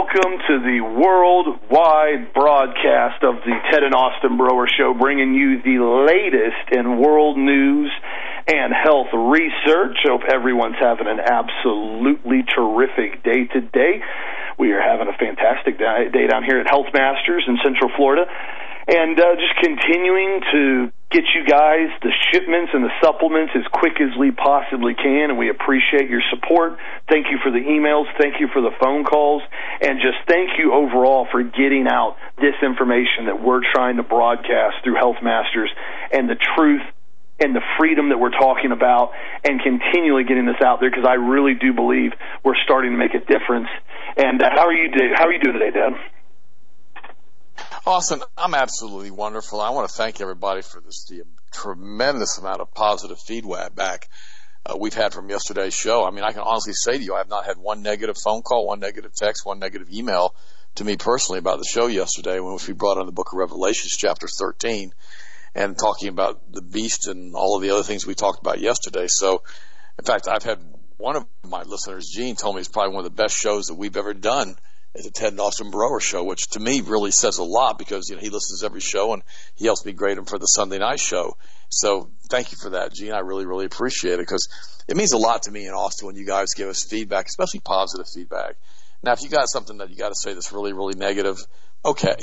welcome to the worldwide broadcast of the Ted and Austin Broer Show, bringing you the latest in world news and health research. Hope everyone's having an absolutely terrific day today. We are having a fantastic day down here at Health Masters in Central Florida, and just continuing to get you guys the shipments and the supplements as quick as we possibly can, and we appreciate your support. Thank you for the emails. Thank you for the phone calls, and just thank you overall for getting out this information that we're trying to broadcast through Health Masters, and the truth and the freedom that we're talking about, and continually getting this out there, because I really do believe we're starting to make a difference. And how are you doing today, Dad? Austin, I'm absolutely wonderful. I want to thank everybody for the tremendous amount of positive feedback we've had from yesterday's show. I mean, I can honestly say to you, I have not had one negative phone call, one negative text, one negative email to me personally about the show yesterday, when we brought on the book of Revelations, chapter 13, and talking about the beast and all of the other things we talked about yesterday. So, in fact, I've had one of my listeners, Gene, told me it's probably one of the best shows that we've ever done. It's a Ted and Austin Broer Show, which to me really says a lot, because he listens to every show and he helps me grade them for the Sunday night show. So thank you for that, Gene. I really, really appreciate it, because it means a lot to me in Austin when you guys give us feedback, especially positive feedback. Now, if you got something that you got to say that's really, really negative, okay.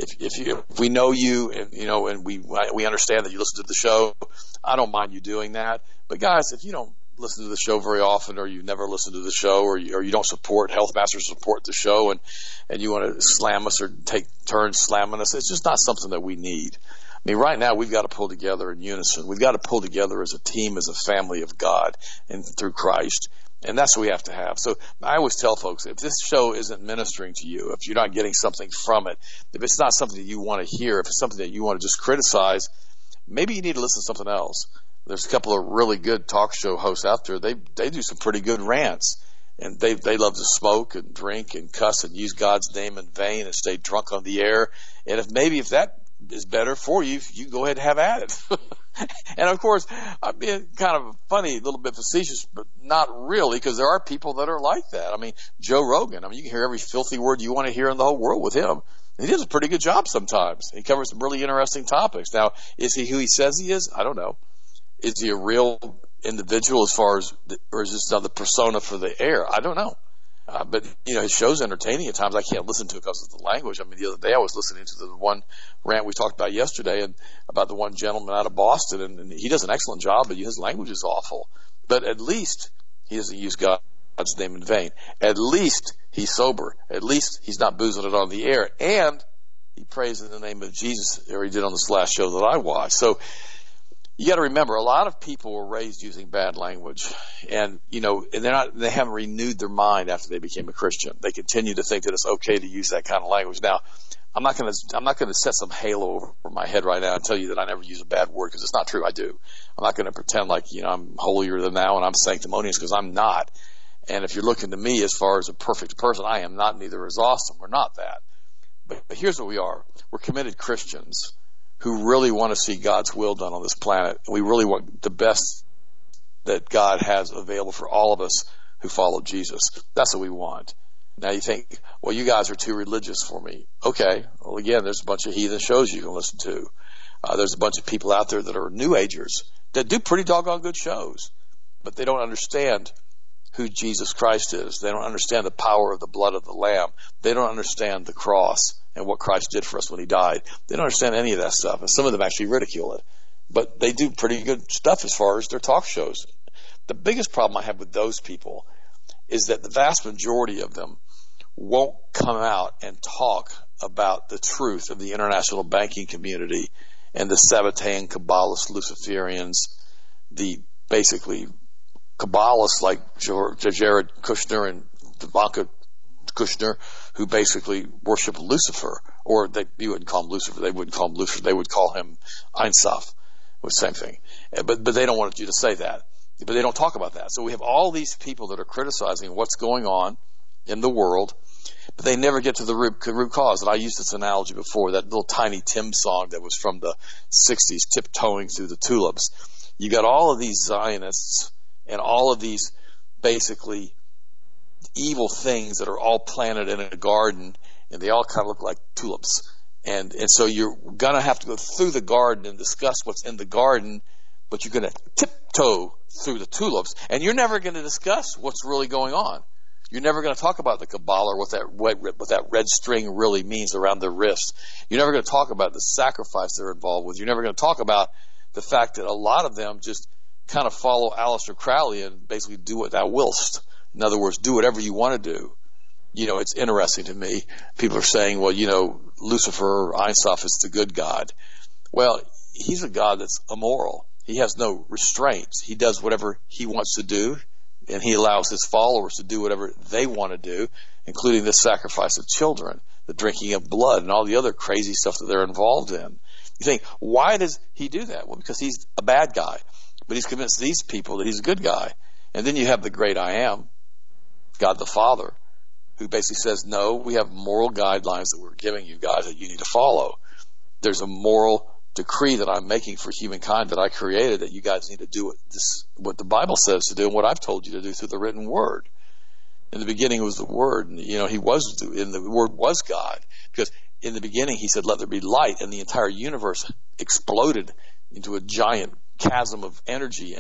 If we know you, and we understand that you listen to the show, I don't mind you doing that. But guys, if you don't listen to the show very often, or you never listen to the show, or you don't support Health Masters, support the show, and you want to slam us or take turns slamming us, it's just not something that we need. I mean, right now we've got to pull together in unison. We've got to pull together as a team, as a family of God, and through Christ. And that's what we have to have. So I always tell folks, if this show isn't ministering to you, if you're not getting something from it, if it's not something that you want to hear, if it's something that you want to just criticize, maybe you need to listen to something else. There's a couple of really good talk show hosts out there. They do some pretty good rants, and they love to smoke and drink and cuss and use God's name in vain and stay drunk on the air. And if that is better for you, you go ahead and have at it. And of course, I'm being kind of funny, a little bit facetious, but not really, because there are people that are like that. I mean, Joe Rogan. I mean, you can hear every filthy word you want to hear in the whole world with him. He does a pretty good job sometimes. He covers some really interesting topics. Now, is he who he says he is? I don't know. Is he a real individual or is this another persona for the air? I don't know. But, his show's entertaining at times. I can't listen to it because of the language. I mean, the other day I was listening to the one rant we talked about yesterday, and about the one gentleman out of Boston, and he does an excellent job, but his language is awful. But at least he doesn't use God's name in vain. At least he's sober. At least he's not boozing it on the air. And he prays in the name of Jesus, or he did on this last show that I watched. So, you got to remember, a lot of people were raised using bad language, and they haven't renewed their mind after they became a Christian. They continue to think that it's okay to use that kind of language. Now, I'm not going to set some halo over my head right now and tell you that I never use a bad word, because it's not true. I do. I'm not going to pretend like I'm holier than thou and I'm sanctimonious, because I'm not. And if you're looking to me as far as a perfect person, I am not. Neither is Austin. We're not that. But here's what we are. We're committed Christians who really want to see God's will done on this planet. We really want the best that God has available for all of us who follow Jesus. That's what we want. Now you think, well, you guys are too religious for me. Okay. Well, again, there's a bunch of heathen shows you can listen to. There's a bunch of people out there that are New Agers that do pretty doggone good shows, but they don't understand who Jesus Christ is. They don't understand the power of the blood of the Lamb. They don't understand the cross and what Christ did for us when he died. They don't understand any of that stuff, and some of them actually ridicule it. But they do pretty good stuff as far as their talk shows. The biggest problem I have with those people is that the vast majority of them won't come out and talk about the truth of the international banking community and the Sabbatean Kabbalist Luciferians, the basically Kabbalists like Jared Kushner and Ivanka Kushner, who basically worship Lucifer, or you wouldn't call him Lucifer. They wouldn't call him Lucifer. They would call him Ein Sof, the same thing. But they don't want you to say that. But they don't talk about that. So we have all these people that are criticizing what's going on in the world, but they never get to the root cause. And I used this analogy before, that little Tiny Tim song that was from the 60s, Tiptoeing Through the Tulips. You got all of these Zionists and all of these basically evil things that are all planted in a garden, and they all kind of look like tulips. And so you're going to have to go through the garden and discuss what's in the garden, but you're going to tiptoe through the tulips, and you're never going to discuss what's really going on. You're never going to talk about the Kabbalah or what that red string really means around their wrist. You're never going to talk about the sacrifice they're involved with. You're never going to talk about the fact that a lot of them just kind of follow Aleister Crowley and basically do what thou willst. In other words, do whatever you want to do. You know, it's interesting to me. People are saying, well, you know, Lucifer or Ein Sof is the good God. Well, he's a God that's immoral. He has no restraints. He does whatever he wants to do, and he allows his followers to do whatever they want to do, including the sacrifice of children, the drinking of blood, and all the other crazy stuff that they're involved in. You think, why does he do that? Well, because he's a bad guy, but he's convinced these people that he's a good guy. And then you have the great I Am, God the Father, who basically says, no, we have moral guidelines that we're giving you guys that you need to follow. There's a moral decree that I'm making for humankind that I created that you guys need to do what the Bible says to do and what I've told you to do through the written word. In the beginning was the Word, and the Word was God, because in the beginning he said, let there be light, and the entire universe exploded into a giant chasm of energy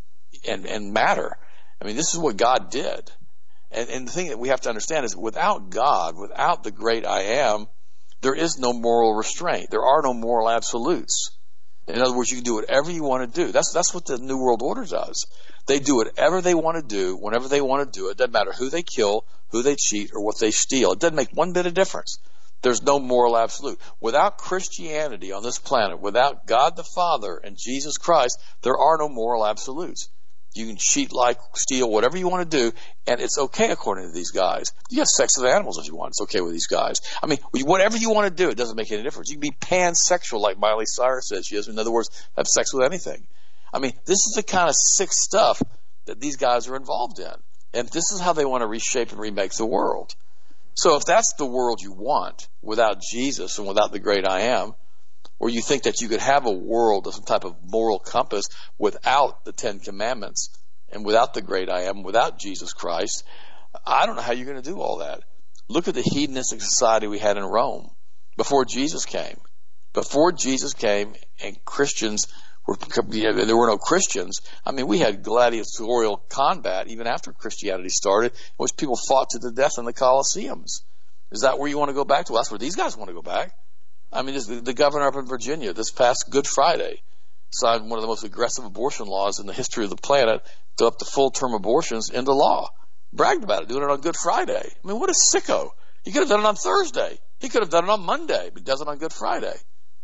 and matter. I mean, this is what God did. And the thing that we have to understand is without God, without the great I Am, there is no moral restraint. There are no moral absolutes. In other words, you can do whatever you want to do. That's what the New World Order does. They do whatever they want to do, whenever they want to do it. It doesn't matter who they kill, who they cheat, or what they steal. It doesn't make one bit of difference. There's no moral absolute. Without Christianity on this planet, without God the Father and Jesus Christ, there are no moral absolutes. You can cheat, lie, steal, whatever you want to do, and it's okay according to these guys. You have sex with animals if you want. It's okay with these guys. I mean, whatever you want to do, it doesn't make any difference. You can be pansexual like Miley Cyrus says she is. In other words, have sex with anything. I mean, this is the kind of sick stuff that these guys are involved in. And this is how they want to reshape and remake the world. So if that's the world you want, without Jesus and without the great I Am, or you think that you could have a world of some type of moral compass without the Ten Commandments and without the great I Am, without Jesus Christ, I don't know how you're going to do all that. Look at the hedonistic society we had in Rome before Jesus came. Before Jesus came and Christians there were no Christians. I mean, we had gladiatorial combat even after Christianity started, in which people fought to the death in the Colosseums. Is that where you want to go back to? Well, that's where these guys want to go back. I mean, the governor up in Virginia this past Good Friday signed one of the most aggressive abortion laws in the history of the planet to up to full-term abortions into law. Bragged about it, doing it on Good Friday. I mean, what a sicko. He could have done it on Thursday. He could have done it on Monday, but he does it on Good Friday.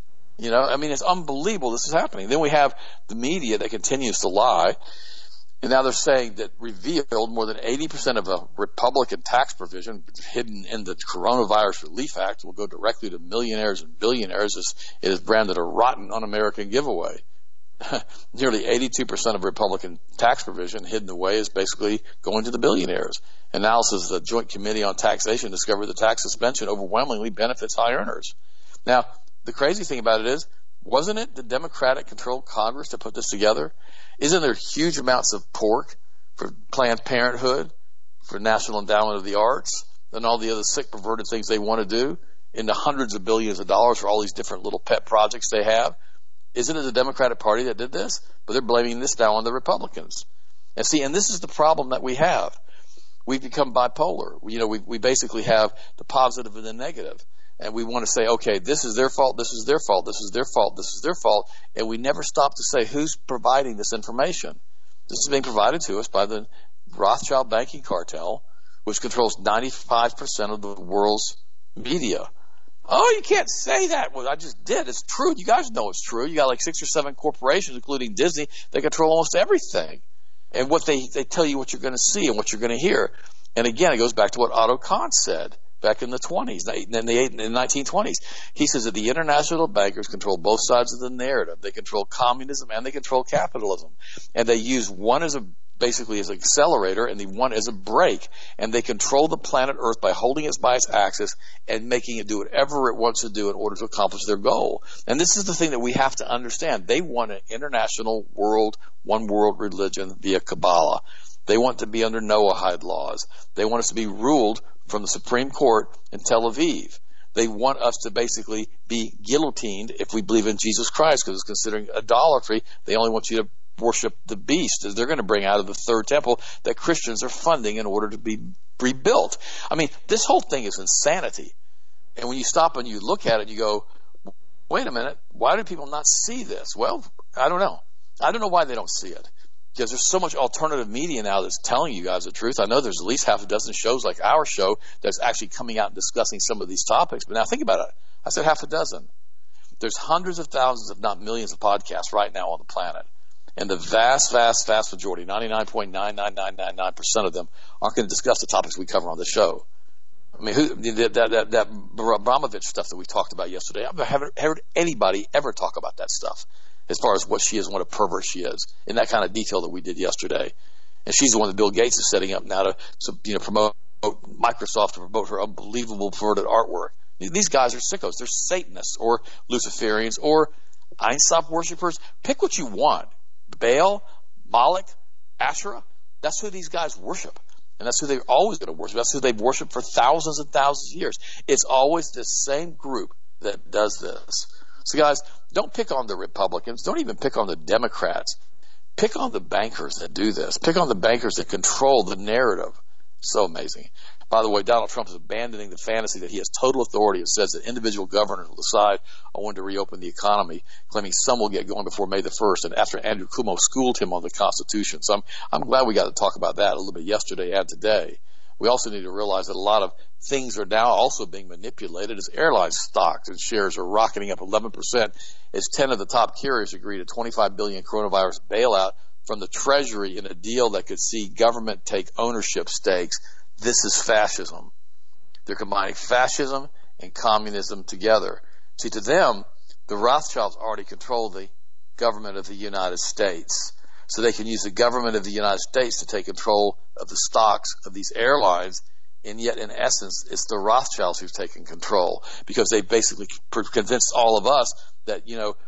I mean, it's unbelievable this is happening. Then we have the media that continues to lie. And now they're saying that revealed more than 80% of a Republican tax provision hidden in the Coronavirus Relief Act will go directly to millionaires and billionaires. It is branded a rotten, un-American giveaway. Nearly 82% of Republican tax provision hidden away is basically going to the billionaires. Analysis of the Joint Committee on Taxation discovered that tax suspension overwhelmingly benefits high earners. Now, the crazy thing about it is, wasn't it the Democratic-controlled Congress that put this together? Isn't there huge amounts of pork for Planned Parenthood, for National Endowment of the Arts, and all the other sick, perverted things they want to do, into hundreds of billions of dollars for all these different little pet projects they have? Isn't it the Democratic Party that did this? But they're blaming this now on the Republicans. And see, and this is the problem that we have. We've become bipolar. We basically have the positive and the negative. And we want to say, okay, this is their fault, this is their fault, this is their fault, this is their fault. And we never stop to say who's providing this information. This is being provided to us by the Rothschild banking cartel, which controls 95% of the world's media. Oh, you can't say that. Well, I just did. It's true. You guys know it's true. You got like 6 or 7 corporations, including Disney, that control almost everything. And what they tell you what you're going to see and what you're going to hear. And again, it goes back to what Otto Kahn said back in the 20s, in the 1920s. He says that the international bankers control both sides of the narrative. They control communism and they control capitalism. And they use one as basically as an accelerator and the one as a brake. And they control the planet Earth by holding it by its axis and making it do whatever it wants to do in order to accomplish their goal. And this is the thing that we have to understand. They want an international world, one world religion via Kabbalah. They want to be under Noahide laws. They want us to be ruled from the Supreme Court in Tel Aviv. They want us to basically be guillotined if we believe in Jesus Christ, because it's considering idolatry. They only want you to worship the beast, as they're going to bring out of the third temple that Christians are funding in order to be rebuilt. I mean, this whole thing is insanity. And when you stop and you look at it, you go, wait a minute, why do people not see this? Well, I don't know. I don't know why they don't see it. Because there's so much alternative media now that's telling you guys the truth. I know there's at least half a dozen shows like our show that's actually coming out and discussing some of these topics. But now think about it. I said half a dozen. There's hundreds of thousands, if not millions, of podcasts right now on the planet. And the vast, vast, vast majority, 99.99999% of them, aren't going to discuss the topics we cover on the show. I mean, that Abramovich stuff that we talked about yesterday, I haven't heard anybody ever talk about that stuff, as far as what she is and what a pervert she is, in that kind of detail that we did yesterday. And she's the one that Bill Gates is setting up now to promote Microsoft, to promote her unbelievable perverted artwork. These guys are sickos. They're Satanists or Luciferians or Einstein worshippers. Pick what you want. Baal, Moloch, Asherah. That's who these guys worship. And that's who they're always going to worship. That's who they've worshipped for thousands and thousands of years. It's always this same group that does this. So guys, don't pick on the Republicans. Don't even pick on the Democrats. Pick on the bankers that do this. Pick on the bankers that control the narrative. So amazing. By the way, Donald Trump is abandoning the fantasy that he has total authority. It says that individual governors will decide on when to reopen the economy, claiming some will get going before May the 1st, and after Andrew Cuomo schooled him on the Constitution. So I'm glad we got to talk about that a little bit yesterday and today. We also need to realize that a lot of things are now also being manipulated as airline stocks and shares are rocketing up 11% as 10 of the top carriers agreed a $25 billion coronavirus bailout from the Treasury in a deal that could see government take ownership stakes. This is fascism. They're combining fascism and communism together. See, to them, the Rothschilds already control the government of the United States. So they can use the government of the United States to take control of the stocks of these airlines, and yet in essence it's the Rothschilds who've taken control, because they basically convinced all of us that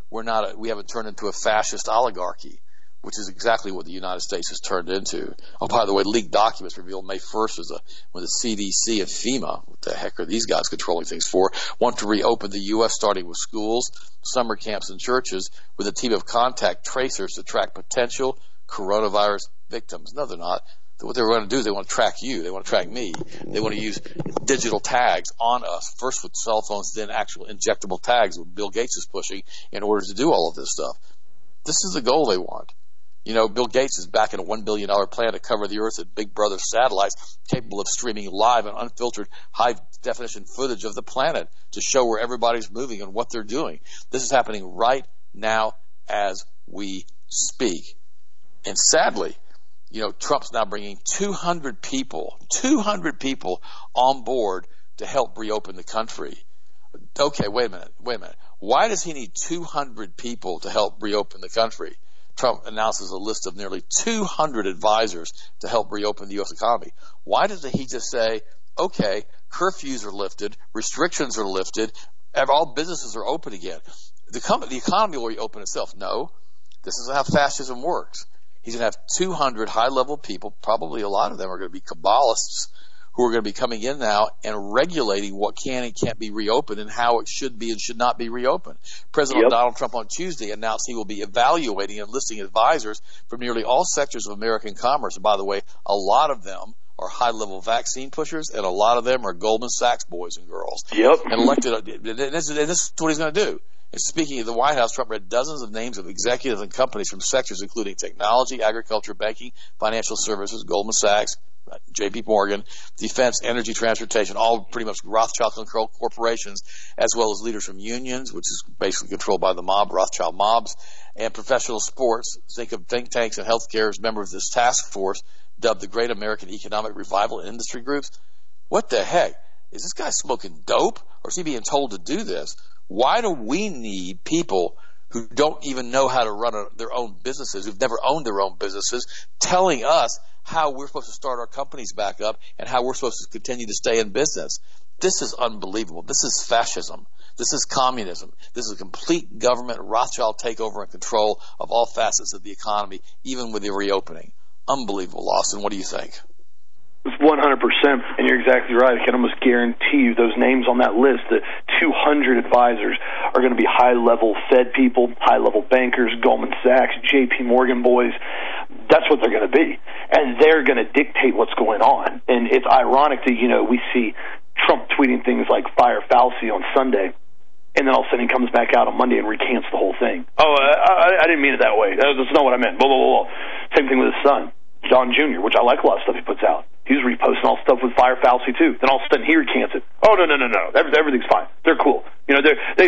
we haven't turned into a fascist oligarchy, which is exactly what the United States has turned into. Oh, by the way, leaked documents revealed May 1st when the CDC and FEMA, what the heck are these guys controlling things for, want to reopen the U.S. starting with schools, summer camps, and churches with a team of contact tracers to track potential coronavirus victims. No, they're not. What they're going to do is they want to track you. They want to track me. They want to use digital tags on us, first with cell phones, then actual injectable tags, what Bill Gates is pushing in order to do all of this stuff. This is the goal they want. Bill Gates is backing a $1 billion plan to cover the Earth with Big Brother satellites capable of streaming live and unfiltered high-definition footage of the planet to show where everybody's moving and what they're doing. This is happening right now as we speak. And sadly, Trump's now bringing 200 people on board to help reopen the country. Okay, wait a minute. Why does he need 200 people to help reopen the country? Trump announces a list of nearly 200 advisors to help reopen the U.S. economy. Why doesn't he just say, okay, curfews are lifted, restrictions are lifted, all businesses are open again? The economy will reopen itself. No, this is how fascism works. He's going to have 200 high-level people, probably a lot of them are going to be Kabbalists, who are going to be coming in now and regulating what can and can't be reopened and how it should be and should not be reopened. President Donald Trump on Tuesday announced he will be evaluating and enlisting advisors from nearly all sectors of American commerce. And by the way, a lot of them are high-level vaccine pushers, and a lot of them are Goldman Sachs boys and girls. And this is what he's going to do. And speaking of the White House, Trump read dozens of names of executives and companies from sectors including technology, agriculture, banking, financial services, Goldman Sachs, J.P. Morgan, defense, energy, transportation, all pretty much Rothschild-controlled corporations, as well as leaders from unions, which is basically controlled by the mob, Rothschild mobs, and professional sports. Think of think tanks and healthcare as members of this task force, dubbed the Great American Economic Revival and industry groups. What the heck? Is this guy smoking dope, or is he being told to do this? Why do we need people who don't even know how to run their own businesses, who've never owned their own businesses, telling us how we're supposed to start our companies back up and how we're supposed to continue to stay in business? This is unbelievable. This is fascism. This is communism. This is a complete government Rothschild takeover and control of all facets of the economy, even with the reopening. unbelievable, Austin. What do you think? 100%, and you're exactly right. I can almost guarantee you those names on that list, the 200 advisors, are going to be high-level Fed people, high-level bankers, Goldman Sachs, J.P. Morgan boys. That's what they're going to be, and they're going to dictate what's going on. And it's ironic that, we see Trump tweeting things like fire Fauci on Sunday, and then all of a sudden he comes back out on Monday and recants the whole thing. Oh, I didn't mean it that way. That's not what I meant. Blah, blah, blah, blah. Same thing with his son, John Jr., which I like a lot of stuff he puts out. He was reposting all stuff with fire Fauci too. Then all of a sudden he recants it. Oh, no. Everything's fine. They're cool. They've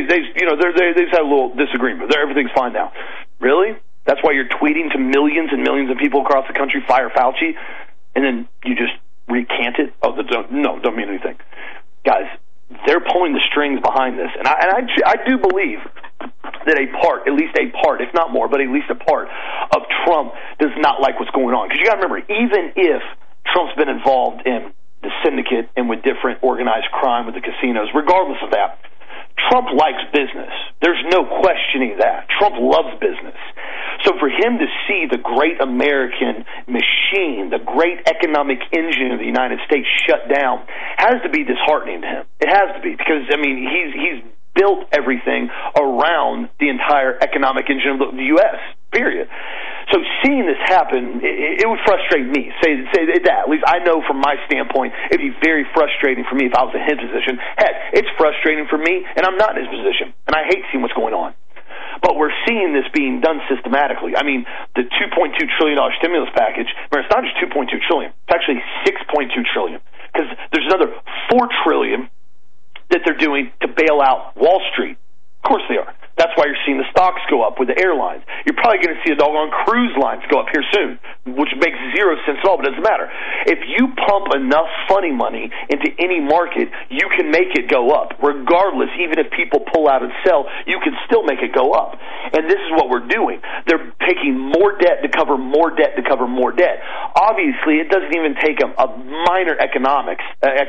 had a little disagreement. Everything's fine now. Really? That's why you're tweeting to millions and millions of people across the country, fire Fauci, and then you just recant it? Oh, don't mean anything. Guys, they're pulling the strings behind this. And I do believe that at least a part, if not more, but at least a part of Trump does not like what's going on. Because you got to remember, even if Trump's been involved in the syndicate and with different organized crime with the casinos, regardless of that, Trump likes business. There's no questioning that. Trump loves business. So for him to see the great American machine, the great economic engine of the United States shut down, has to be disheartening to him. It has to be, because, he's built everything around the entire economic engine of the U.S., period. So seeing this happen, it would frustrate me. Say that. At least I know from my standpoint, it'd be very frustrating for me if I was in his position. Heck, it's frustrating for me, and I'm not in his position, and I hate seeing what's going on. But we're seeing this being done systematically. The $2.2 trillion stimulus package, it's not just $2.2 trillion, it's actually $6.2 trillion, because there's another $4 trillion that they're doing to bail out Wall Street. Of course they are. That's why you're seeing the stocks go up with the airlines. You're probably going to see the doggone cruise lines go up here soon, which makes zero sense at all, but it doesn't matter. If you pump enough funny money into any market, you can make it go up. Regardless, even if people pull out and sell, you can still make it go up. And this is what we're doing. They're taking more debt to cover more debt to cover more debt. Obviously, it doesn't even take a minor economist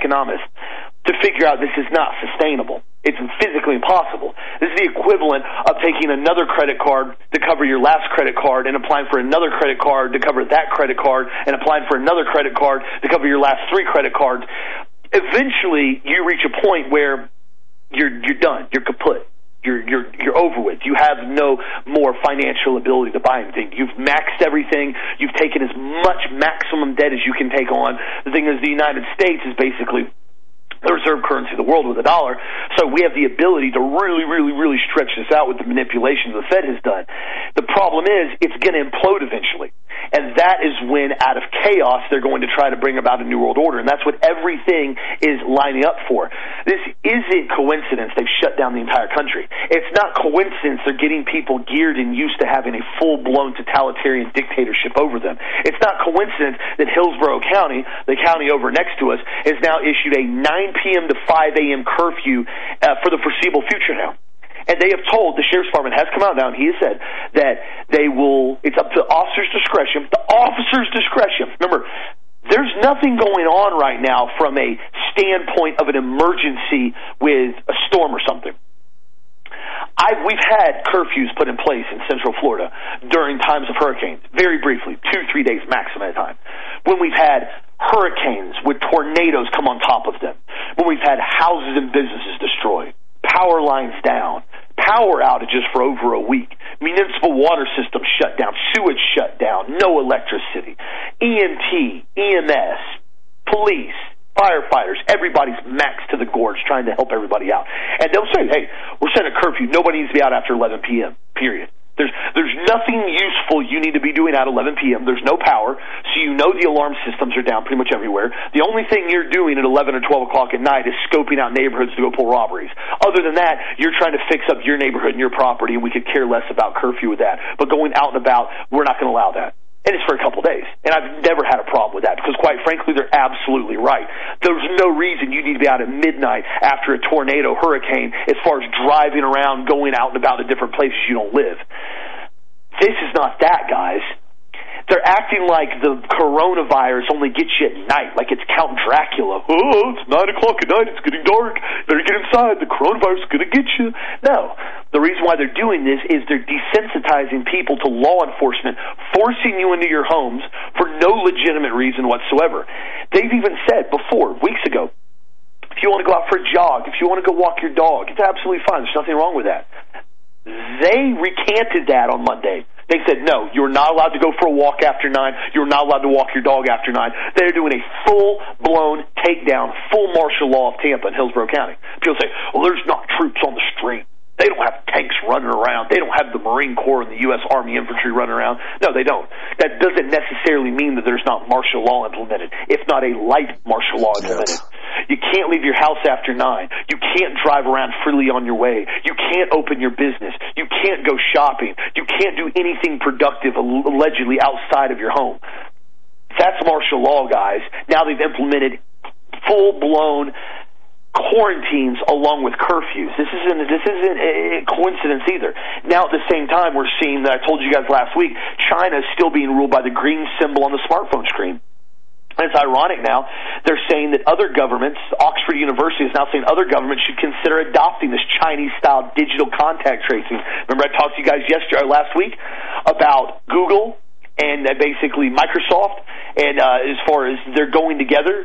to figure out this is not sustainable. It's physically impossible. This is the equivalent of taking another credit card to cover your last credit card and applying for another credit card to cover that credit card and applying for another credit card to cover your last 3 credit cards. Eventually, you reach a point where you're done. You're kaput. You're over with. You have no more financial ability to buy anything. You've maxed everything. You've taken as much maximum debt as you can take on. The thing is, the United States is basically the reserve currency of the world with $1. So we have the ability to really, really, really stretch this out with the manipulation the Fed has done. The problem is it's going to implode eventually. And that is when, out of chaos, they're going to try to bring about a new world order. And that's what everything is lining up for. This isn't coincidence they've shut down the entire country. It's not coincidence they're getting people geared and used to having a full-blown totalitarian dictatorship over them. It's not coincidence that Hillsborough County, the county over next to us, has now issued a 9 p.m. to 5 a.m. curfew for the foreseeable future now. And they have told, the Sheriff's Department has come out now, and he has said that they will, it's up to officers' discretion. The officers' discretion. Remember, there's nothing going on right now from a standpoint of an emergency with a storm or something. We've had curfews put in place in Central Florida during times of hurricanes, very briefly, 2-3 days maximum at a time. When we've had hurricanes with tornadoes come on top of them, when we've had houses and businesses destroyed, power lines down, power outages for over a week, municipal water systems shut down, sewage shut down, no electricity, EMT, EMS, police, firefighters, everybody's maxed to the gorge trying to help everybody out. And they'll say, hey, we're setting a curfew. Nobody needs to be out after 11 p.m., period. There's nothing useful you need to be doing at 11 p.m. There's no power, so you know the alarm systems are down pretty much everywhere. The only thing you're doing at 11 or 12 o'clock at night is scoping out neighborhoods to go pull robberies. Other than that, you're trying to fix up your neighborhood and your property, and we could care less about curfew with that. But going out and about, we're not going to allow that. And it's for a couple days. And I've never had a problem with that because, quite frankly, they're absolutely right. There's no reason you need to be out at midnight after a tornado, hurricane, as far as driving around, going out and about to different places you don't live. This is not that, guys. They're acting like the coronavirus only gets you at night, like it's Count Dracula. Oh, it's 9 o'clock at night. It's getting dark. Better get inside. The coronavirus is going to get you. No. The reason why they're doing this is they're desensitizing people to law enforcement, forcing you into your homes for no legitimate reason whatsoever. They've even said before, weeks ago, if you want to go out for a jog, if you want to go walk your dog, it's absolutely fine. There's nothing wrong with that. They recanted that on Monday. They said, no, you're not allowed to go for a walk after 9. You're not allowed to walk your dog after 9. They're doing a full-blown takedown, full martial law of Tampa and Hillsborough County. People say, well, there's not troops on the street. They don't have tanks running around. They don't have the Marine Corps and the U.S. Army infantry running around. No, they don't. That doesn't necessarily mean that there's not martial law implemented, if not a light martial law implemented. You can't leave your house after 9. You can't drive around freely on your way. You can't open your business. You can't go shopping. You can't do anything productive allegedly outside of your home. That's martial law, guys. Now they've implemented full-blown quarantines along with curfews. This isn't a coincidence either. Now at the same time, we're seeing that I told you guys last week, China is still being ruled by the green symbol on the smartphone screen. And it's ironic now. They're saying that other governments, Oxford University is now saying other governments should consider adopting this Chinese-style digital contact tracing. Remember I talked to you guys last week about Google and basically Microsoft, and as far as they're going together,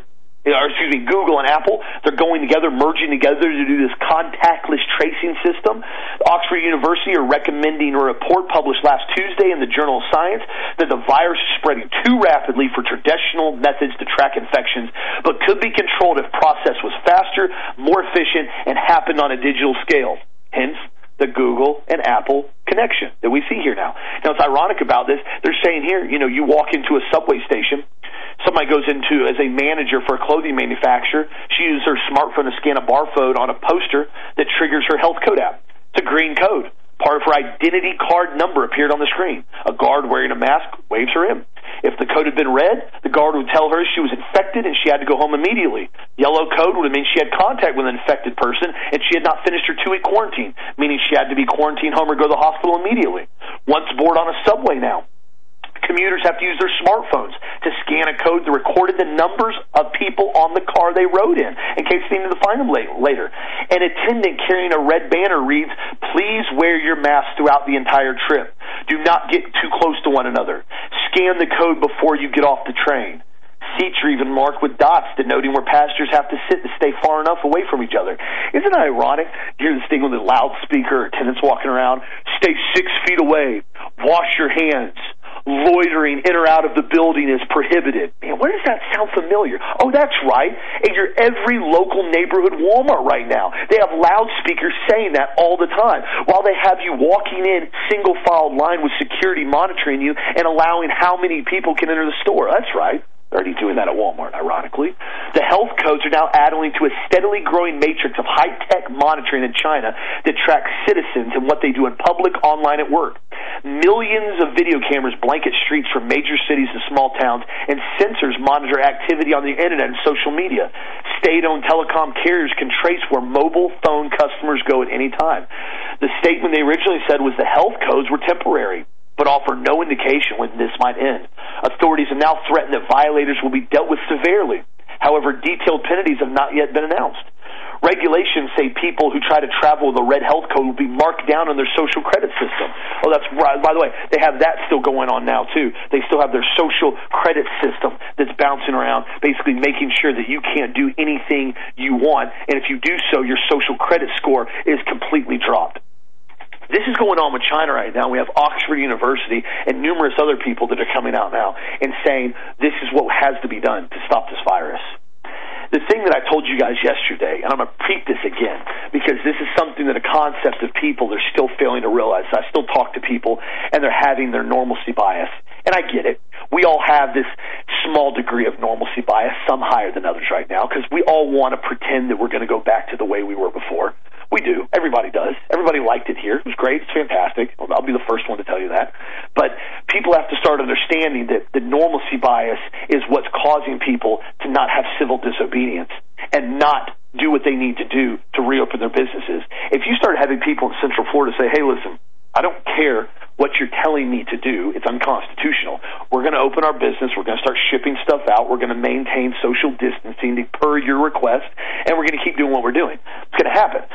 Google and Apple, they're going together, merging together to do this contactless tracing system. Oxford University are recommending a report published last Tuesday in the Journal of Science that the virus is spreading too rapidly for traditional methods to track infections, but could be controlled if process was faster, more efficient, and happened on a digital scale. Hence, the Google and Apple connection that we see here now. Now, what's ironic about this, they're saying here, you walk into a subway station, somebody goes into, as a manager for a clothing manufacturer, she uses her smartphone to scan a barcode on a poster that triggers her health code app. It's a green code. Part of her identity card number appeared on the screen. A guard wearing a mask waves her in. If the code had been red, the guard would tell her she was infected and she had to go home immediately. Yellow code would have meant she had contact with an infected person and she had not finished her 2-week quarantine, meaning she had to be quarantined home or go to the hospital immediately. Once aboard on a subway now, commuters have to use their smartphones to scan a code that recorded the numbers of people on the car they rode in case they needed to find them later. An attendant carrying a red banner reads, "Please wear your mask throughout the entire trip. Do not get too close to one another. Scan the code before you get off the train." Seats are even marked with dots denoting where passengers have to sit to stay far enough away from each other. Isn't it ironic? You hear this thing with a loudspeaker, attendants walking around, "Stay 6 feet away. Wash your hands. Loitering in or out of the building is prohibited." Man, where does that sound familiar? Oh, that's right. In your every local neighborhood Walmart right now. They have loudspeakers saying that all the time, while they have you walking in single-file line with security monitoring you and allowing how many people can enter the store. That's right. They're already doing that at Walmart, ironically. The health codes are now adding to a steadily growing matrix of high-tech monitoring in China that tracks citizens and what they do in public, online, at work. Millions of video cameras blanket streets from major cities to small towns, and sensors monitor activity on the internet and social media. State-owned telecom carriers can trace where mobile phone customers go at any time. The statement they originally said was the health codes were temporary, but offer no indication when this might end. Authorities have now threatened that violators will be dealt with severely. However, detailed penalties have not yet been announced. Regulations say people who try to travel with a red health code will be marked down on their social credit system. Oh, that's right. By the way, they have that still going on now, too. They still have their social credit system that's bouncing around, basically making sure that you can't do anything you want, and if you do so, your social credit score is completely dropped. This is going on with China right now. We have Oxford University and numerous other people that are coming out now and saying this is what has to be done to stop this virus. The thing that I told you guys yesterday, and I'm going to repeat this again, because this is something that a concept of people are still failing to realize. I still talk to people, and they're having their normalcy bias. And I get it. We all have this small degree of normalcy bias, some higher than others right now, because we all want to pretend that we're going to go back to the way we were before. We do. Everybody does. Everybody liked it here. It was great. It's fantastic. I'll be the first one to tell you that. But people have to start understanding that the normalcy bias is what's causing people to not have civil disobedience and not do what they need to do to reopen their businesses. If you start having people in Central Florida say, hey, listen, I don't care what you're telling me to do. It's unconstitutional. We're going to open our business. We're going to start shipping stuff out. We're going to maintain social distancing per your request, and we're going to keep doing what we're doing. It's going to happen. Just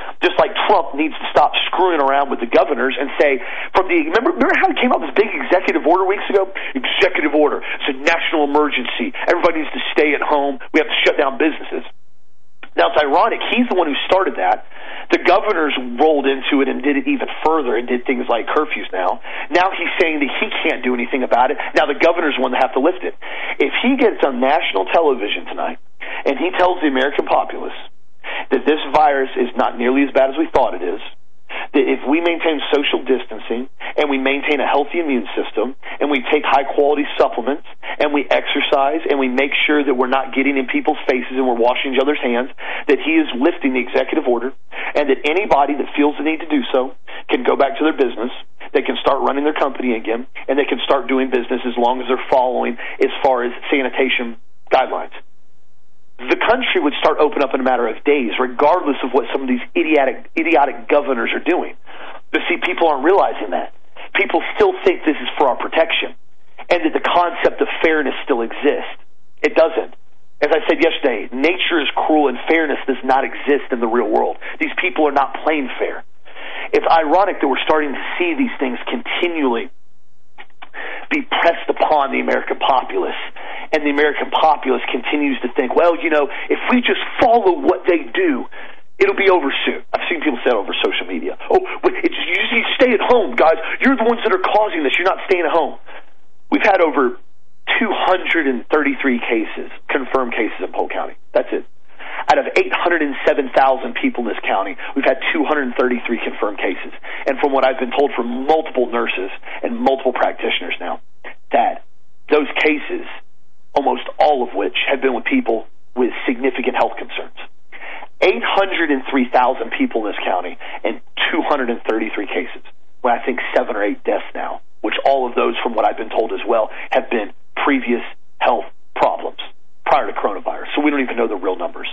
like Trump needs to stop screwing around with the governors and say, remember how he came out with this big executive order weeks ago? Executive order. It's a national emergency. Everybody needs to stay at home. We have to shut down businesses. Now, it's ironic. He's the one who started that. The governors rolled into it and did it even further and did things like curfews now. Now he's saying that he can't do anything about it. Now the governor's the one that have to lift it. If he gets on national television tonight and he tells the American populace that this virus is not nearly as bad as we thought it is, that if we maintain social distancing and we maintain a healthy immune system and we take high-quality supplements and we exercise and we make sure that we're not getting in people's faces and we're washing each other's hands, that he is lifting the executive order and that anybody that feels the need to do so can go back to their business, they can start running their company again, and they can start doing business as long as they're following as far as sanitation guidelines. The country would start opening up in a matter of days, regardless of what some of these idiotic governors are doing. But see, people aren't realizing that. People still think this is for our protection, and that the concept of fairness still exists. It doesn't. As I said yesterday, nature is cruel and fairness does not exist in the real world. These people are not playing fair. It's ironic that we're starting to see these things continually be pressed upon the American populace, and the American populace continues to think, well, if we just follow what they do, it'll be over soon. I've seen people say it over social media. Oh, but you just need to stay at home, guys. You're the ones that are causing this. You're not staying at home. We've had over 233 cases, confirmed cases in Polk County. That's it. Out of 807,000 people in this county, we've had 233 confirmed cases. And from what I've been told from multiple nurses and multiple practitioners now, that those cases, almost all of which have been with people with significant health concerns. 803,000 people in this county and 233 cases. Well, I think 7 or 8 deaths now, which all of those, from what I've been told as well, have been previous health problems prior to coronavirus. So we don't even know the real numbers.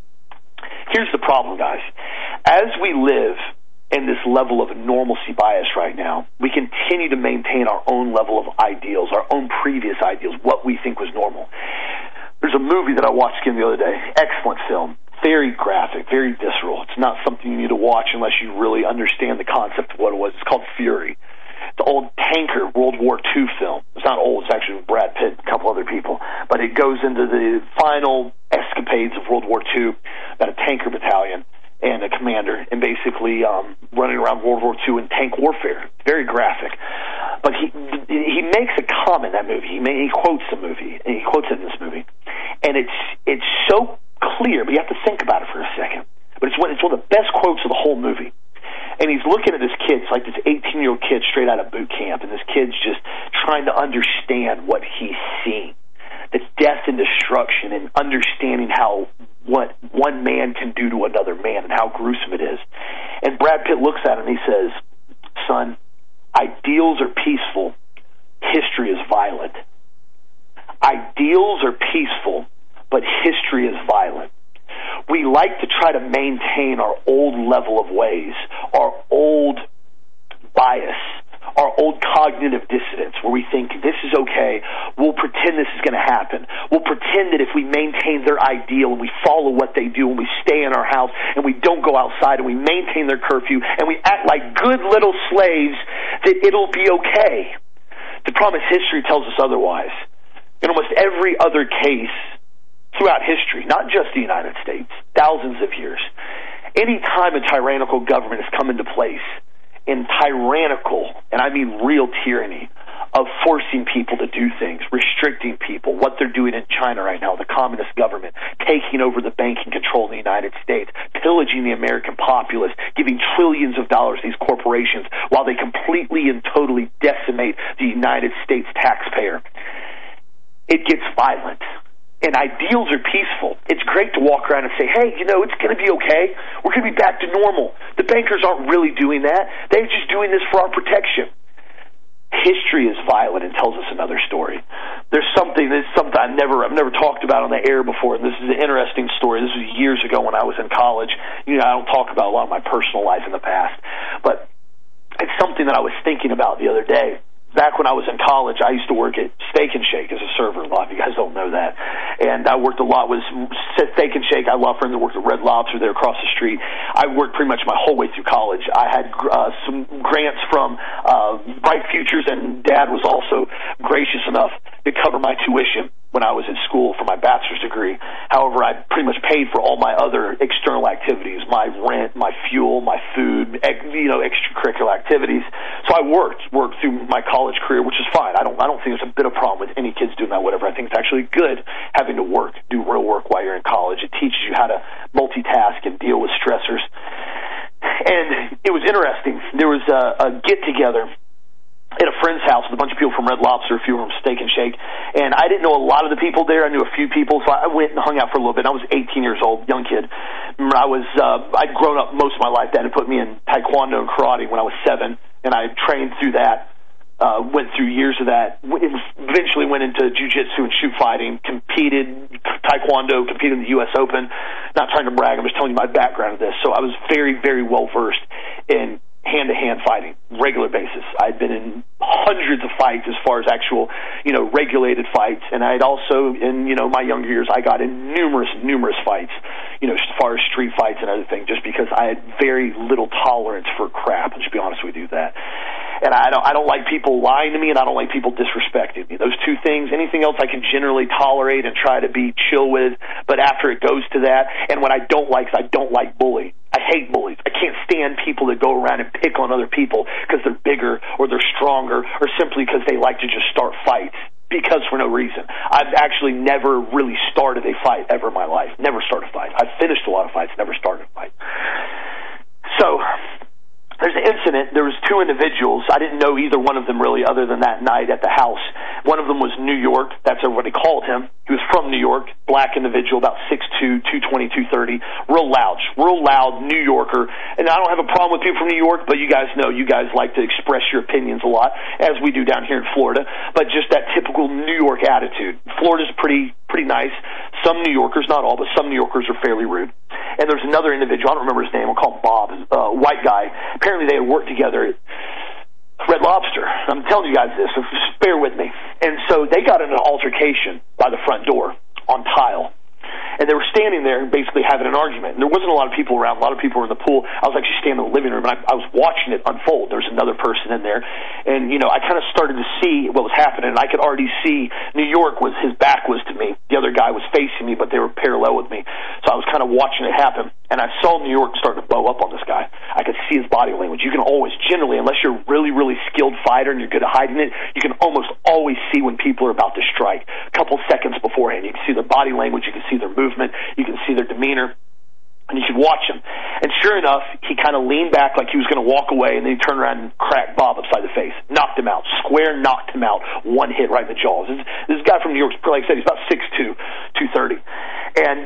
Here's the problem, guys. As we live in this level of normalcy bias right now, we continue to maintain our own level of ideals, our own previous ideals, what we think was normal. There's a movie that I watched again the other day. Excellent film. Very graphic, very visceral. It's not something you need to watch unless you really understand the concept of what it was. It's called Fury. The old tanker World War II film. It's not old. It's actually with Brad Pitt and a couple other people. But it goes into the final escapades of World War II about a tanker battalion and a commander, and basically running around World War II in tank warfare. Very graphic. But he makes a comment in that movie. He quotes the movie, and he quotes it in this movie. And it's so clear, but you have to think about it for a second. But it's one of the best quotes of the whole movie. And he's looking at this kid, it's like this 18-year-old kid straight out of boot camp, and this kid's just trying to understand what he's seeing. The death and destruction, and understanding what one man can do to another man and how gruesome it is. And Brad Pitt looks at him and he says, son, ideals are peaceful, history is violent. Ideals are peaceful, but history is violent. We like to try to maintain our old level of ways, our old bias, our old cognitive dissonance, where we think this is okay, we'll pretend this is going to happen. We'll pretend that if we maintain their ideal and we follow what they do and we stay in our house and we don't go outside and we maintain their curfew and we act like good little slaves, that it'll be okay. The problem is history tells us otherwise. In almost every other case throughout history, not just the United States, thousands of years, any time a tyrannical government has come into place, in tyrannical, and I mean real tyranny, of forcing people to do things, restricting people, what they're doing in China right now, the communist government, taking over the banking control in the United States, pillaging the American populace, giving trillions of dollars to these corporations while they completely and totally decimate the United States taxpayer. It gets violent. And ideals are peaceful. It's great to walk around and say, hey, it's going to be okay. We're going to be back to normal. The bankers aren't really doing that. They're just doing this for our protection. History is violent and tells us another story. There's something I've never talked about on the air before, and this is an interesting story. This was years ago when I was in college. I don't talk about a lot of my personal life in the past, but it's something that I was thinking about the other day. back when I was in college, I used to work at Steak and Shake as a server. A lot of you guys don't know that. And I worked a lot with Steak and Shake. I have a lot of friends that worked at Red Lobster there across the street. I worked pretty much my whole way through college. I had some grants from Bright Futures, and Dad was also gracious enough to cover my tuition when I was in school for my bachelor's degree. However, I pretty much paid for all my other external activities, my rent, my fuel, my food, extracurricular activities. So I worked through my college career, which is fine. I don't think there's a bit of problem with any kids doing that, whatever. I think it's actually good having to do real work while you're in college. It teaches you how to multitask and deal with stressors. And it was interesting. There was a get-together at a friend's house with a bunch of people from Red Lobster, a few from Steak and Shake, and I didn't know a lot of the people there. I knew a few people, so I went and hung out for a little bit. I was 18 years old, young kid. Remember, I'd grown up most of my life. Dad had put me in Taekwondo and karate when I was 7, and I trained through that. Went through years of that. Eventually went into jiu-jitsu and shoot fighting. Competed Taekwondo. Competed in the U.S. Open. Not trying to brag. I'm just telling you my background of this. So I was very, very well versed in hand-to-hand fighting, regular basis. I'd been in hundreds of fights as far as actual, regulated fights, and I'd also, in, my younger years, I got in numerous fights, as far as street fights and other things, just because I had very little tolerance for crap, I'll just be honest with you that. And I don't like people lying to me, and I don't like people disrespecting me. Those two things, anything else I can generally tolerate and try to be chill with, but after it goes to that, and what I don't like is I don't like bullying. I hate bullies. I can't stand people that go around and pick on other people because they're bigger or they're stronger or simply because they like to just start fights because for no reason. I've actually never really started a fight ever in my life. Never started a fight. I've finished a lot of fights, never started a fight. So there's an incident. There was 2 individuals. I didn't know either one of them really other than that night at the house. One of them was New York. That's what they called him. He was from New York, black individual, about 6'2", 220, 230. Real loud New Yorker. And I don't have a problem with people from New York, but you guys know you guys like to express your opinions a lot, as we do down here in Florida. But just that typical New York attitude. Florida's pretty nice. Some New Yorkers, not all, but some New Yorkers are fairly rude. And there's another individual, I don't remember his name, I'll call him Bob, white guy. Apparently they had worked together at Red Lobster. I'm telling you guys this, so just bear with me. And so they got in an altercation by the front door on tile. And they were standing there basically having an argument. And there wasn't a lot of people around. A lot of people were in the pool. I was actually standing in the living room, and I was watching it unfold. There was another person in there. And, I kind of started to see what was happening. And I could already see New York his back was to me. The other guy was facing me, but they were parallel with me. So I was kind of watching it happen. And I saw New York starting to bow up on this guy. I could see his body language. You can always, generally, unless you're a really, really skilled fighter and you're good at hiding it, you can almost always see when people are about to strike. A couple seconds beforehand, you can see their body language, you can see their movement, you can see their demeanor, and you can watch him. And sure enough, he kind of leaned back like he was going to walk away, and then he turned around and cracked Bob upside the face. Knocked him out. Square knocked him out. One hit right in the jaws. This guy from New York, like I said, he's about 6'2", 230. And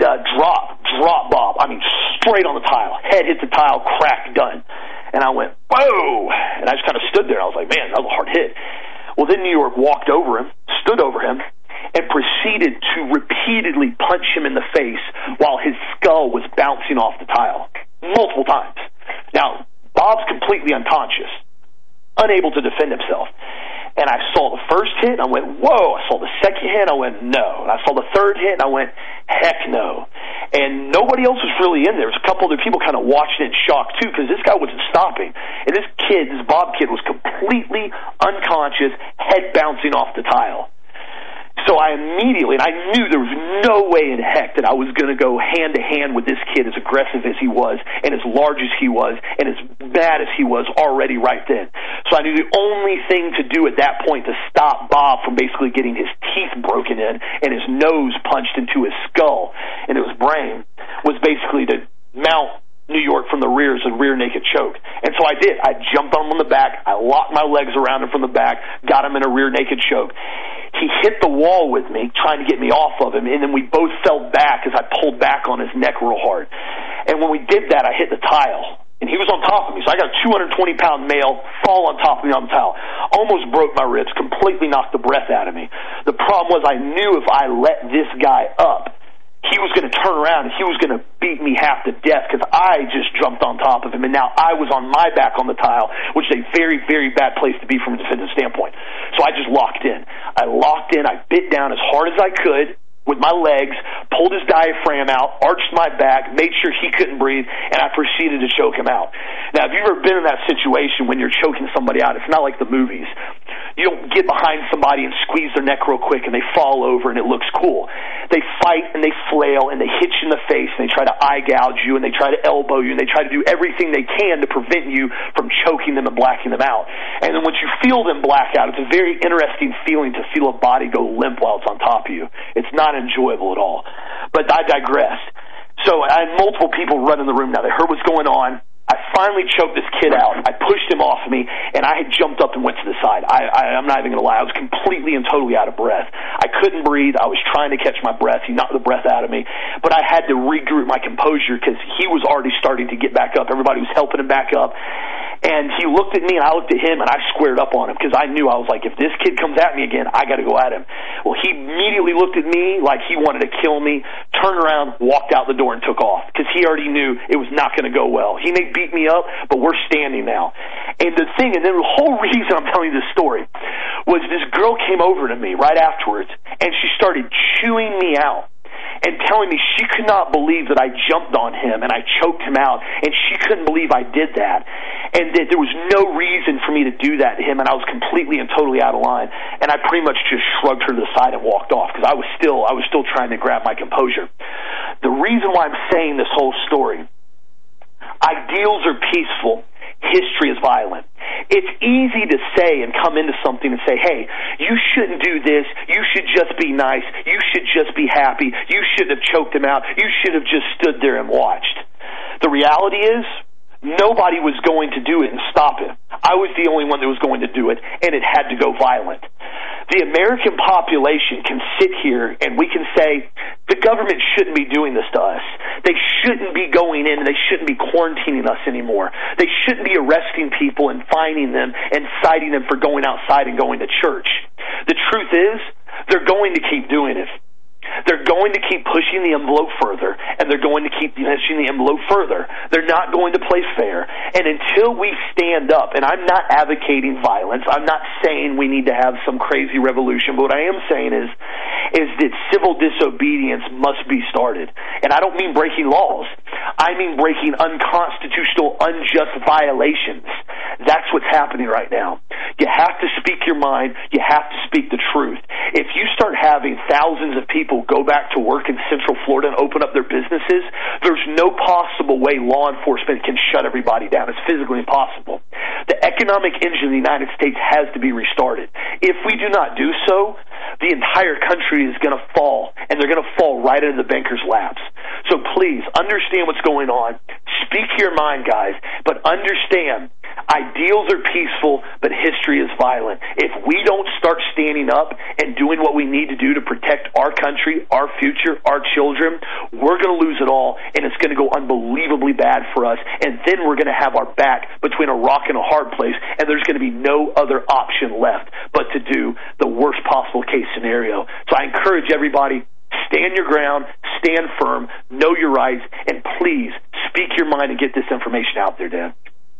drop Bob. I mean, straight on the tile. Head hit the tile, cracked, done. And I went, whoa! And I just kind of stood there. I was like, man, that was a hard hit. Well, then New York walked over him, stood over him, and proceeded to repeatedly punch him in the face while his skull was bouncing off the tile. Multiple times. Now, Bob's completely unconscious, unable to defend himself. And I saw the first hit, and I went, whoa. I saw the second hit, and I went, no. And I saw the third hit, and I went, heck no. And nobody else was really in there. There was a couple other people kind of watching it in shock, too, because this guy wasn't stopping. And this Bob kid, was completely unconscious, head bouncing off the tile. So I immediately, and I knew there was no way in heck that I was going to go hand-to-hand with this kid as aggressive as he was and as large as he was and as bad as he was already right then. So I knew the only thing to do at that point to stop Bob from basically getting his teeth broken in and his nose punched into his skull and his brain was basically to mount New York from the rear as a rear naked choke. And so I did. I jumped on him on the back. I locked my legs around him from the back, got him in a rear naked choke. He hit the wall with me, trying to get me off of him, and then we both fell back as I pulled back on his neck real hard. And when we did that, I hit the tile. And he was on top of me, so I got a 220-pound male fall on top of me on the tile. Almost broke my ribs, completely knocked the breath out of me. The problem was I knew if I let this guy up, he was going to turn around and he was going to beat me half to death because I just jumped on top of him, and now I was on my back on the tile, which is a very, very bad place to be from a defensive standpoint. So I just locked in. I bit down as hard as I could with my legs, pulled his diaphragm out, arched my back, made sure he couldn't breathe, and I proceeded to choke him out. Now, if you've ever been in that situation when you're choking somebody out, it's not like the movies. You don't get behind somebody and squeeze their neck real quick and they fall over and it looks cool. They fight and they flail and they hit you in the face and they try to eye gouge you and they try to elbow you and they try to do everything they can to prevent you from choking them and blacking them out. And then once you feel them black out, it's a very interesting feeling to feel a body go limp while it's on top of you. It's not enjoyable at all. But I digress. So I had multiple people run in the room now. They heard what's going on. I finally choked this kid out. I pushed him off me, and I had jumped up and went to the side. I'm not even going to lie. I was completely and totally out of breath. I couldn't breathe. I was trying to catch my breath. He knocked the breath out of me. But I had to regroup my composure because he was already starting to get back up. Everybody was helping him back up. And he looked at me, and I looked at him, and I squared up on him because I knew, I was like, if this kid comes at me again, I got to go at him. Well, he immediately looked at me like he wanted to kill me, turned around, walked out the door, and took off because he already knew it was not going to go well. He may beat me up, but we're standing now. And the thing, and then the whole reason I'm telling you this story was this girl came over to me right afterwards, and she started chewing me out and telling me she could not believe that I jumped on him and I choked him out, and she couldn't believe I did that, and that there was no reason for me to do that to him, and I was completely and totally out of line. And I pretty much just shrugged her to the side and walked off because I was still trying to grab my composure. The reason why I'm saying this whole story, ideals are peaceful, history is violent. It's easy to say and come into something and say, hey, you shouldn't do this, you should just be nice, you should just be happy, you shouldn't have choked him out, you should have just stood there and watched. The reality is, nobody was going to do it and stop him. I was the only one that was going to do it, and it had to go violent. The American population can sit here and we can say the government shouldn't be doing this to us. They shouldn't be going in and they shouldn't be quarantining us anymore. They shouldn't be arresting people and fining them and citing them for going outside and going to church. The truth is, they're going to keep doing it. They're going to keep pushing the envelope further, and they're going to keep pushing the envelope further. They're not going to play fair. And until we stand up, and I'm not advocating violence, I'm not saying we need to have some crazy revolution, but what I am saying is that civil disobedience must be started. And I don't mean breaking laws. I mean breaking unconstitutional, unjust violations. That's what's happening right now. You have to speak your mind. You have to speak the truth. If you start having thousands of people go back to work in Central Florida and open up their businesses, there's no possible way law enforcement can shut everybody down. It's physically impossible. The economic engine of the United States has to be restarted. If we do not do so, the entire country is going to fall, and they're going to fall right into the bankers' laps. So please, understand what's going on. Speak your mind, guys, but understand, ideals are peaceful, but history is violent. If we don't start standing up and doing what we need to do to protect our country, our future, our children, we're going to lose it all, and it's going to go unbelievably bad for us, and then we're going to have our back between a rock and a hard place, and there's going to be no other option left but to do the worst possible case scenario. So I encourage everybody, stand your ground, stand firm, know your rights, and please speak your mind and get this information out there, Dan.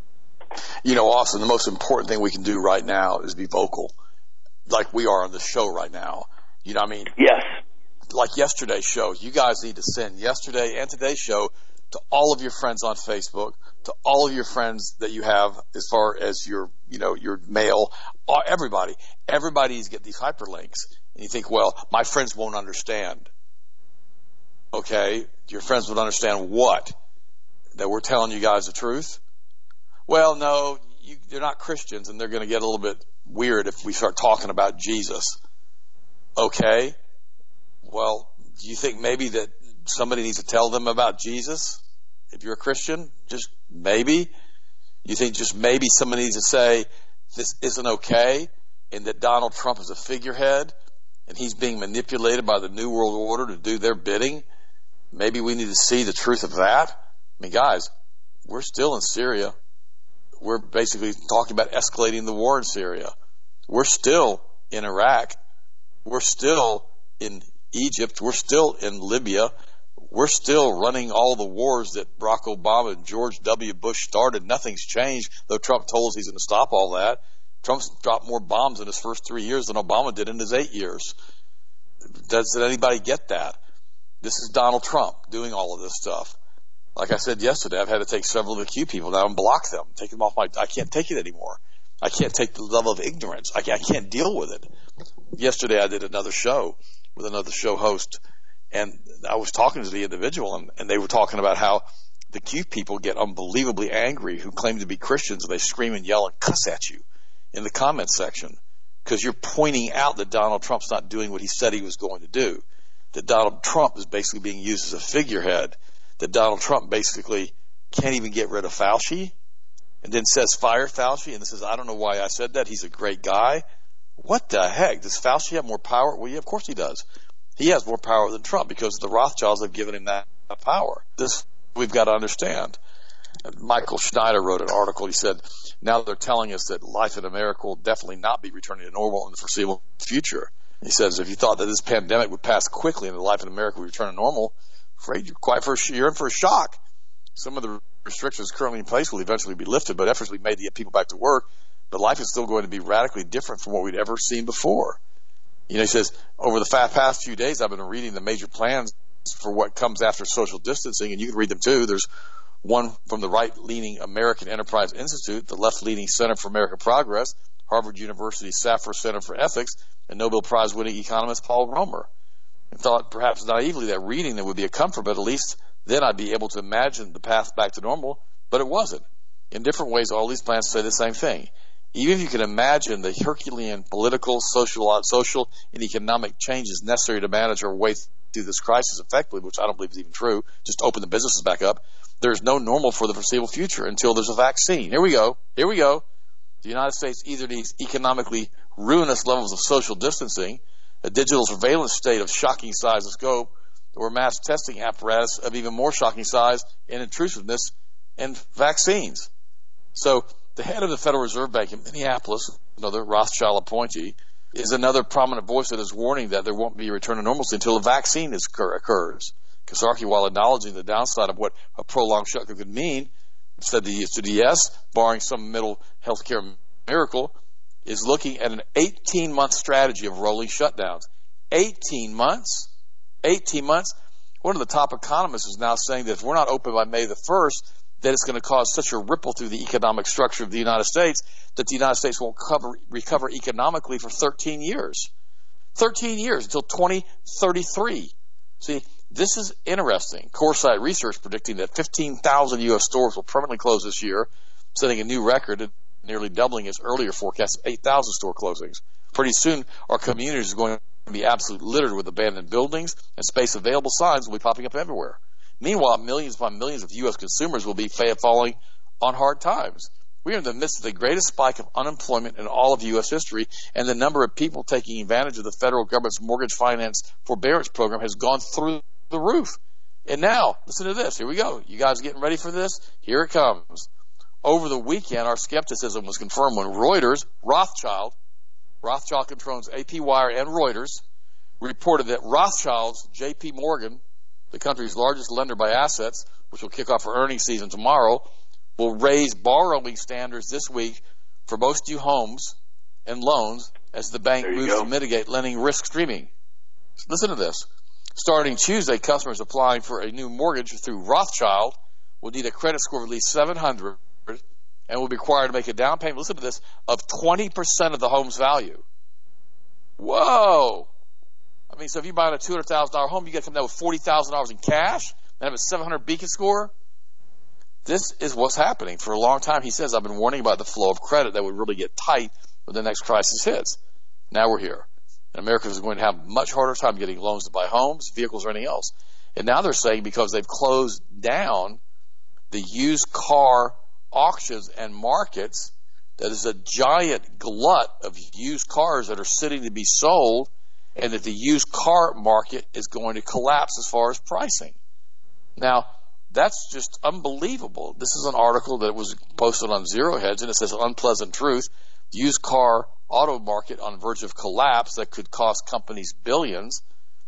You know, Austin, the most important thing we can do right now is be vocal, like we are on the show right now. You know what I mean? Yes. Like yesterday's show, you guys need to send yesterday and today's show to all of your friends on Facebook, to all of your friends that you have as far as your mail, everybody. Everybody needs to get these hyperlinks. And you think, well, my friends won't understand. Okay, your friends would understand what? That we're telling you guys the truth? Well, no, they're not Christians, and they're going to get a little bit weird if we start talking about Jesus. Okay, well, do you think maybe that somebody needs to tell them about Jesus? If you're a Christian, just maybe. You think just maybe somebody needs to say this isn't okay, and that Donald Trump is a figurehead, and he's being manipulated by the New World Order to do their bidding? Maybe we need to see the truth of that. I mean, guys, we're still in Syria. We're basically talking about escalating the war in Syria. We're still in Iraq. We're still in Egypt. We're still in Libya. we're still running all the wars that Barack Obama and George W. Bush started. Nothing's changed, though Trump told us he's going to stop all that. Trump's dropped more bombs in his first 3 years than Obama did in his 8 years. Does anybody get that? This is Donald Trump doing all of this stuff. Like I said yesterday, I've had to take several of the Q people down and block them, take them off I can't take it anymore. I can't take the level of ignorance. I can't deal with it. Yesterday I did another show with another show host, and I was talking to the individual, and they were talking about how the Q people get unbelievably angry who claim to be Christians, and they scream and yell and cuss at you in the comments section because you're pointing out that Donald Trump's not doing what he said he was going to do, that Donald Trump is basically being used as a figurehead, that Donald Trump basically can't even get rid of Fauci, and then says fire Fauci, and then says, I don't know why I said that. He's a great guy. What the heck? Does Fauci have more power? Well, yeah, of course he does. He has more power than Trump because the Rothschilds have given him that power. This we've got to understand. Michael Schneider wrote an article. He said, now they're telling us that life in America will definitely not be returning to normal in the foreseeable future. He says, if you thought that this pandemic would pass quickly and the life in America would return to normal, afraid you're in for a shock. Some of the restrictions currently in place will eventually be lifted, but efforts will be made to get people back to work. But life is still going to be radically different from what we'd ever seen before. You know, he says, over the past few days, I've been reading the major plans for what comes after social distancing, and you can read them too. There's one from the right-leaning American Enterprise Institute, the left-leaning Center for American Progress, Harvard University Saffer Center for Ethics, and Nobel Prize-winning economist Paul Romer. And thought perhaps naively that reading them would be a comfort, but at least then I'd be able to imagine the path back to normal, but it wasn't. In different ways, all these plans say the same thing. Even if you can imagine the Herculean political, social, and economic changes necessary to manage our way through this crisis effectively, which I don't believe is even true, just open the businesses back up, there's no normal for the foreseeable future until there's a vaccine. Here we go. The United States either needs economically ruinous levels of social distancing, a digital surveillance state of shocking size and scope, or a mass testing apparatus of even more shocking size and intrusiveness, and vaccines. So the head of the Federal Reserve Bank in Minneapolis, another Rothschild appointee, is another prominent voice that is warning that there won't be a return to normalcy until a vaccine occurs. Kiyosaki, while acknowledging the downside of what a prolonged shutdown could mean, said the CDS, barring some middle healthcare miracle, is looking at an 18-month strategy of rolling shutdowns. 18 months? 18 months? One of the top economists is now saying that if we're not open by May the 1st, that it's going to cause such a ripple through the economic structure of the United States that the United States won't recover economically for 13 years. 13 years until 2033. See, this is interesting. Coresight Research predicting that 15,000 U.S. stores will permanently close this year, setting a new record and nearly doubling its earlier forecast of 8,000 store closings. Pretty soon, our communities are going to be absolutely littered with abandoned buildings, and space available signs will be popping up everywhere. Meanwhile, millions upon millions of U.S. consumers will be falling on hard times. We are in the midst of the greatest spike of unemployment in all of U.S. history, and the number of people taking advantage of the federal government's mortgage finance forbearance program has gone through the roof. And now, listen to this. Here we go. You guys getting ready for this? Here it comes. Over the weekend, our skepticism was confirmed when Reuters, Rothschild controls AP Wire and Reuters, reported that Rothschild's J.P. Morgan, the country's largest lender by assets, which will kick off our earnings season tomorrow, will raise borrowing standards this week for most new homes and loans as the bank moves to mitigate lending risk streaming. Listen to this. Starting Tuesday, customers applying for a new mortgage through Rothschild will need a credit score of at least 700 and will be required to make a down payment, listen to this, of 20% of the home's value. Whoa! I mean, so if you're buying a $200,000 home, you got to come down with $40,000 in cash and have a 700 Beacon score? This is what's happening. For a long time, he says, I've been warning about the flow of credit that would really get tight when the next crisis hits. Now we're here. And America is going to have a much harder time getting loans to buy homes, vehicles, or anything else. And now they're saying because they've closed down the used car auctions and markets, that is a giant glut of used cars that are sitting to be sold, and that the used car market is going to collapse as far as pricing. Now, that's just unbelievable. This is an article that was posted on Zero Hedge, and it says, unpleasant truth, used car auto market on verge of collapse that could cost companies billions.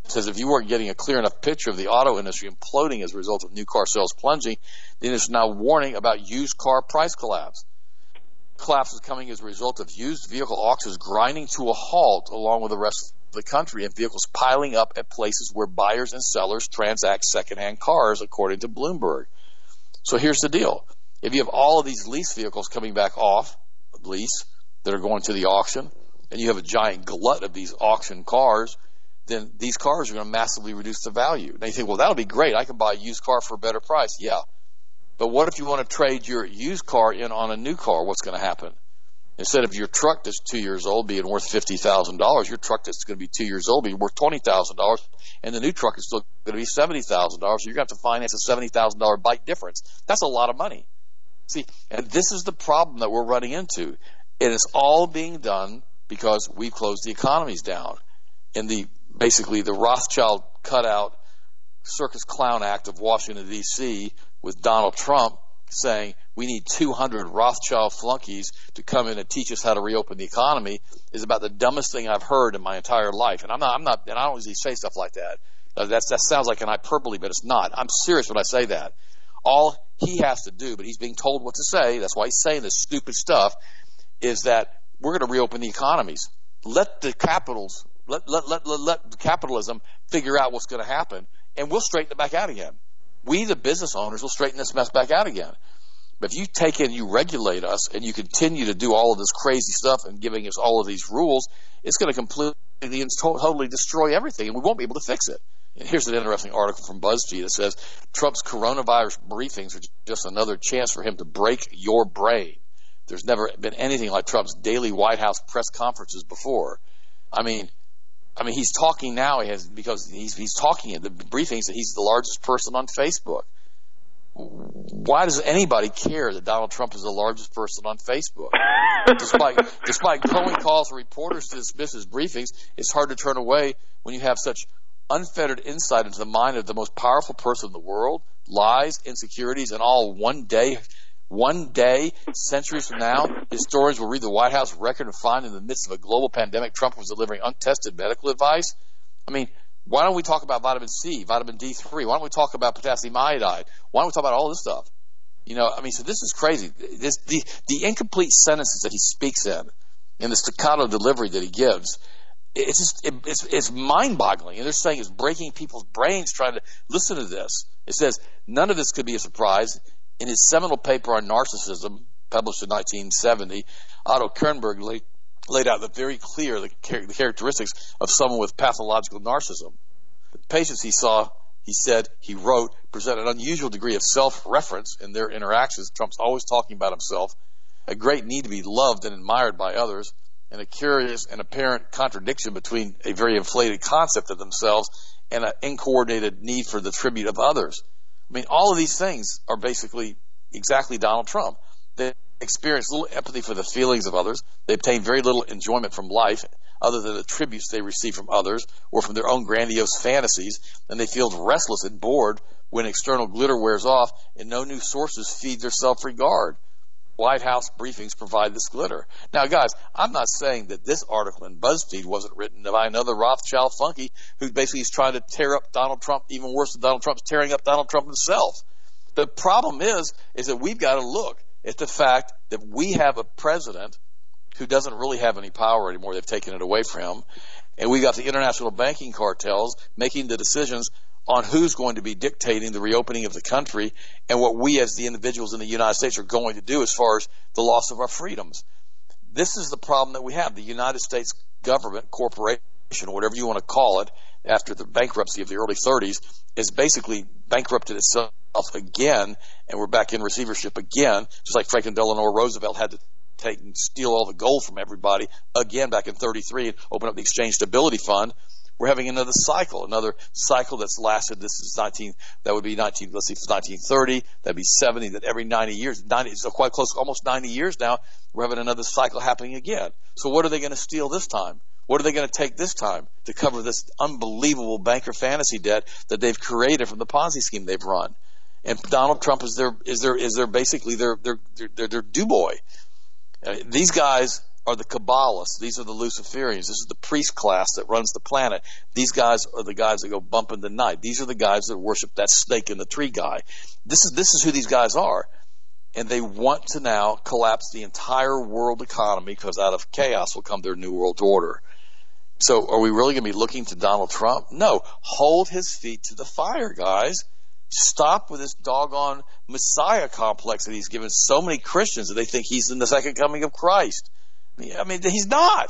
says if you weren't getting a clear enough picture of the auto industry imploding as a result of new car sales plunging, the industry is now warning about used car price collapse. Collapse is coming as a result of used vehicle auctions grinding to a halt along with the rest of the country, and vehicles piling up at places where buyers and sellers transact secondhand cars, according to Bloomberg. So here's the deal. If you have all of these lease vehicles coming back off lease that are going to the auction, and you have a giant glut of these auction cars, then these cars are going to massively reduce the value. Now you think, well, that'll be great. I can buy a used car for a better price. Yeah. But what if you want to trade your used car in on a new car? What's going to happen? Instead of your truck that's 2 years old being worth $50,000, your truck that's going to be 2 years old being worth $20,000, and the new truck is still going to be $70,000. So you're going to have to finance a $70,000 bike difference. That's a lot of money. See, and this is the problem that we're running into. It is all being done because we've closed the economies down. In basically the Rothschild cutout circus clown act of Washington, D.C., with Donald Trump saying we need 200 Rothschild flunkies to come in and teach us how to reopen the economy is about the dumbest thing I've heard in my entire life. And I'm not, and I don't usually say stuff like that. That sounds like an hyperbole, but it's not. I'm serious when I say that. All he has to do, but he's being told what to say, that's why he's saying this stupid stuff, is that we're going to reopen the economies. Let the capitals, let capitalism figure out what's going to happen, and we'll straighten it back out again. We, the business owners, will straighten this mess back out again. But if you take in, you regulate us, and you continue to do all of this crazy stuff and giving us all of these rules, it's going to completely and totally destroy everything, and we won't be able to fix it. And here's an interesting article from BuzzFeed that says Trump's coronavirus briefings are just another chance for him to break your brain. There's never been anything like Trump's daily White House press conferences before. I mean, he's talking now. Because he's talking in the briefings that he's the largest person on Facebook. Why does anybody care that Donald Trump is the largest person on Facebook? Despite growing calls for reporters to dismiss his briefings, it's hard to turn away when you have such unfettered insight into the mind of the most powerful person in the world. Lies, insecurities, and all one day, centuries from now, historians will read the White House record and find in the midst of a global pandemic, Trump was delivering untested medical advice. I mean, why don't we talk about vitamin C, vitamin D3? Why don't we talk about potassium iodide? Why don't we talk about all this stuff? So this is crazy. The incomplete sentences that he speaks in the staccato delivery that he gives, it's mind-boggling. And they're saying it's breaking people's brains trying to listen to this. It says, none of this could be a surprise. In his seminal paper on narcissism, published in 1970, Otto Kernberg laid out very clear the characteristics of someone with pathological narcissism. The patients he saw, he wrote, present an unusual degree of self-reference in their interactions. Trump's always talking about himself, a great need to be loved and admired by others, and a curious and apparent contradiction between a very inflated concept of themselves and an incoordinated need for the tribute of others. I mean, all of these things are basically exactly Donald Trump. They experience little empathy for the feelings of others. They obtain very little enjoyment from life other than the tributes they receive from others or from their own grandiose fantasies, and they feel restless and bored when external glitter wears off and no new sources feed their self-regard. White House briefings provide this glitter. Now, guys, I'm not saying that this article in BuzzFeed wasn't written by another Rothschild flunky who basically is trying to tear up Donald Trump even worse than Donald Trump's tearing up Donald Trump himself. The problem is that we've got to look at the fact that we have a president who doesn't really have any power anymore. They've taken it away from him. And we've got the international banking cartels making the decisions on who's going to be dictating the reopening of the country and what we as the individuals in the United States are going to do as far as the loss of our freedoms. This is the problem that we have. The United States government, corporation, whatever you want to call it, after the bankruptcy of the early 30s, is basically bankrupted itself again, and we're back in receivership again, just like Franklin Delano Roosevelt had to take and steal all the gold from everybody again back in 33 and open up the Exchange Stability Fund. We're having another cycle that's lasted. This is 1930, that'd be 70, that every 90 years, so quite close, almost 90 years now, we're having another cycle happening again. So what are they going to steal this time? What are they going to take this time to cover this unbelievable banker fantasy debt that they've created from the Ponzi scheme they've run? And Donald Trump is their basically their do boy. These guys are the Kabbalists. These are the Luciferians. This is the priest class that runs the planet. These guys are the guys that go bump in the night. These are the guys that worship that snake in the tree guy. This is who these guys are. And they want to now collapse the entire world economy because out of chaos will come their new world order. So are we really going to be looking to Donald Trump? No. Hold his feet to the fire, guys. Stop with this doggone Messiah complex that he's given so many Christians that they think he's in the second coming of Christ. I mean, he's not.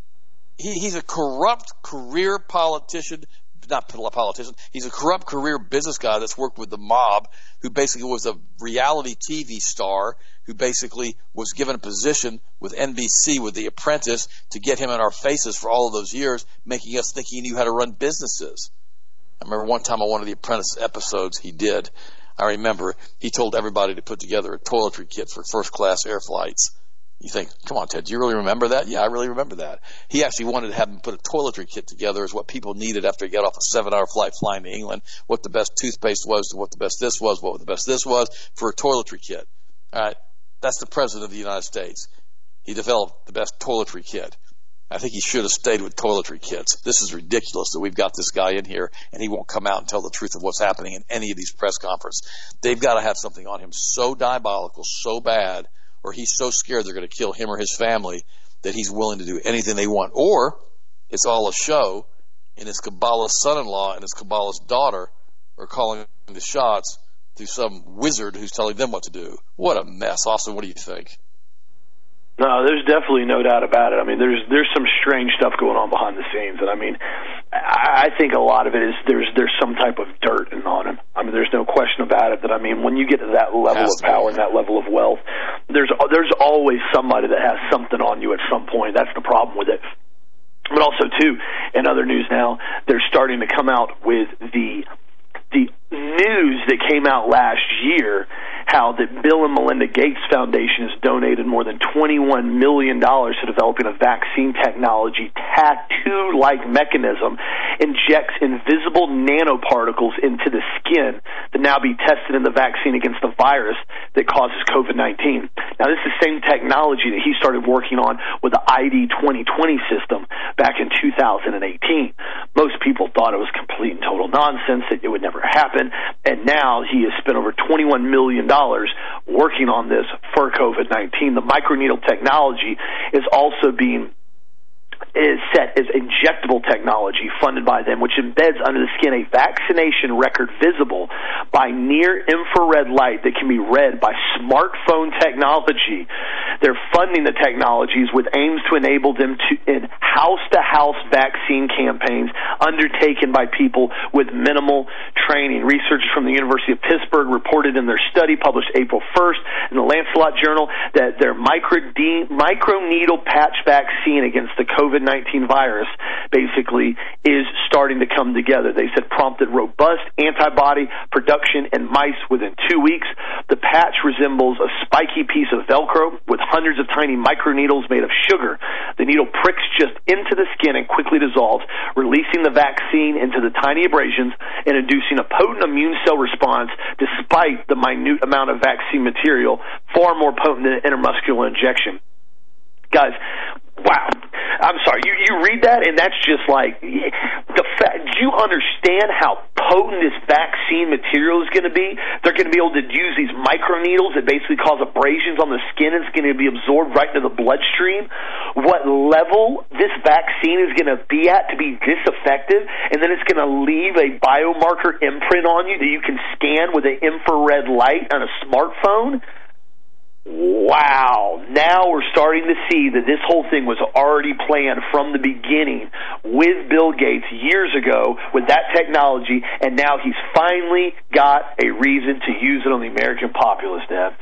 He's a corrupt career politician. Not politician. He's a corrupt career business guy that's worked with the mob, who basically was a reality TV star, who basically was given a position with NBC with The Apprentice to get him in our faces for all of those years, making us think he knew how to run businesses. I remember one time on one of The Apprentice episodes he did, I remember he told everybody to put together a toiletry kit for first-class air flights. You think, come on, Ted, do you really remember that? Yeah, I really remember that. He actually wanted to have them put a toiletry kit together as what people needed after they got off a 7-hour flight flying to England, what the best toothpaste was, what the best this was, what the best this was, for a toiletry kit. All right, that's the President of the United States. He developed the best toiletry kit. I think he should have stayed with toiletry kits. This is ridiculous that we've got this guy in here and he won't come out and tell the truth of what's happening in any of these press conferences. They've got to have something on him so diabolical, so bad, or he's so scared they're going to kill him or his family that he's willing to do anything they want. Or it's all a show, and his Kabbalist son-in-law and his Kabbalist daughter are calling the shots through some wizard who's telling them what to do. What a mess. Austin, what do you think? No, there's definitely no doubt about it. I mean, there's some strange stuff going on behind the scenes, and I mean, I think a lot of it is there's some type of dirt on him. I mean, there's no question about it. That I mean, when you get to that level of power and that level of wealth, there's always somebody that has something on you at some point. That's the problem with it. But also, too, in other news now, they're starting to come out with the news that came out last year, how that Bill and Melinda Gates Foundation has donated more than $21 million to developing a vaccine technology tattoo-like mechanism, injects invisible nanoparticles into the skin to now be tested in the vaccine against the virus that causes COVID-19. Now, this is the same technology that he started working on with the ID 2020 system back in 2018. Most people thought it was complete and total nonsense, that it would never happen, and now he has spent over $21 million working on this for COVID-19. The microneedle technology is also being set as injectable technology funded by them, which embeds under the skin a vaccination record visible by near-infrared light that can be read by smartphone technology. They're funding the technologies with aims to enable them to in house-to-house vaccine campaigns undertaken by people with minimal training. Researchers from the University of Pittsburgh reported in their study published April 1st in the Lancelot Journal that their microneedle patch vaccine against the COVID-19 virus basically is starting to come together. They said prompted robust antibody production in mice within 2 weeks. The patch resembles a spiky piece of Velcro with hundreds of tiny microneedles made of sugar. The needle pricks just into the skin and quickly dissolves, releasing the vaccine into the tiny abrasions and inducing a potent immune cell response despite the minute amount of vaccine material, far more potent than an intramuscular injection. Guys, wow. I'm sorry, you read that and that's just like, do you understand how potent this vaccine material is going to be? They're going to be able to use these microneedles that basically cause abrasions on the skin. It's going to be absorbed right into the bloodstream. What level this vaccine is going to be at to be this effective, and then it's going to leave a biomarker imprint on you that you can scan with an infrared light on a smartphone? Wow, now we're starting to see that this whole thing was already planned from the beginning with Bill Gates years ago with that technology, and now he's finally got a reason to use it on the American populace, Dad.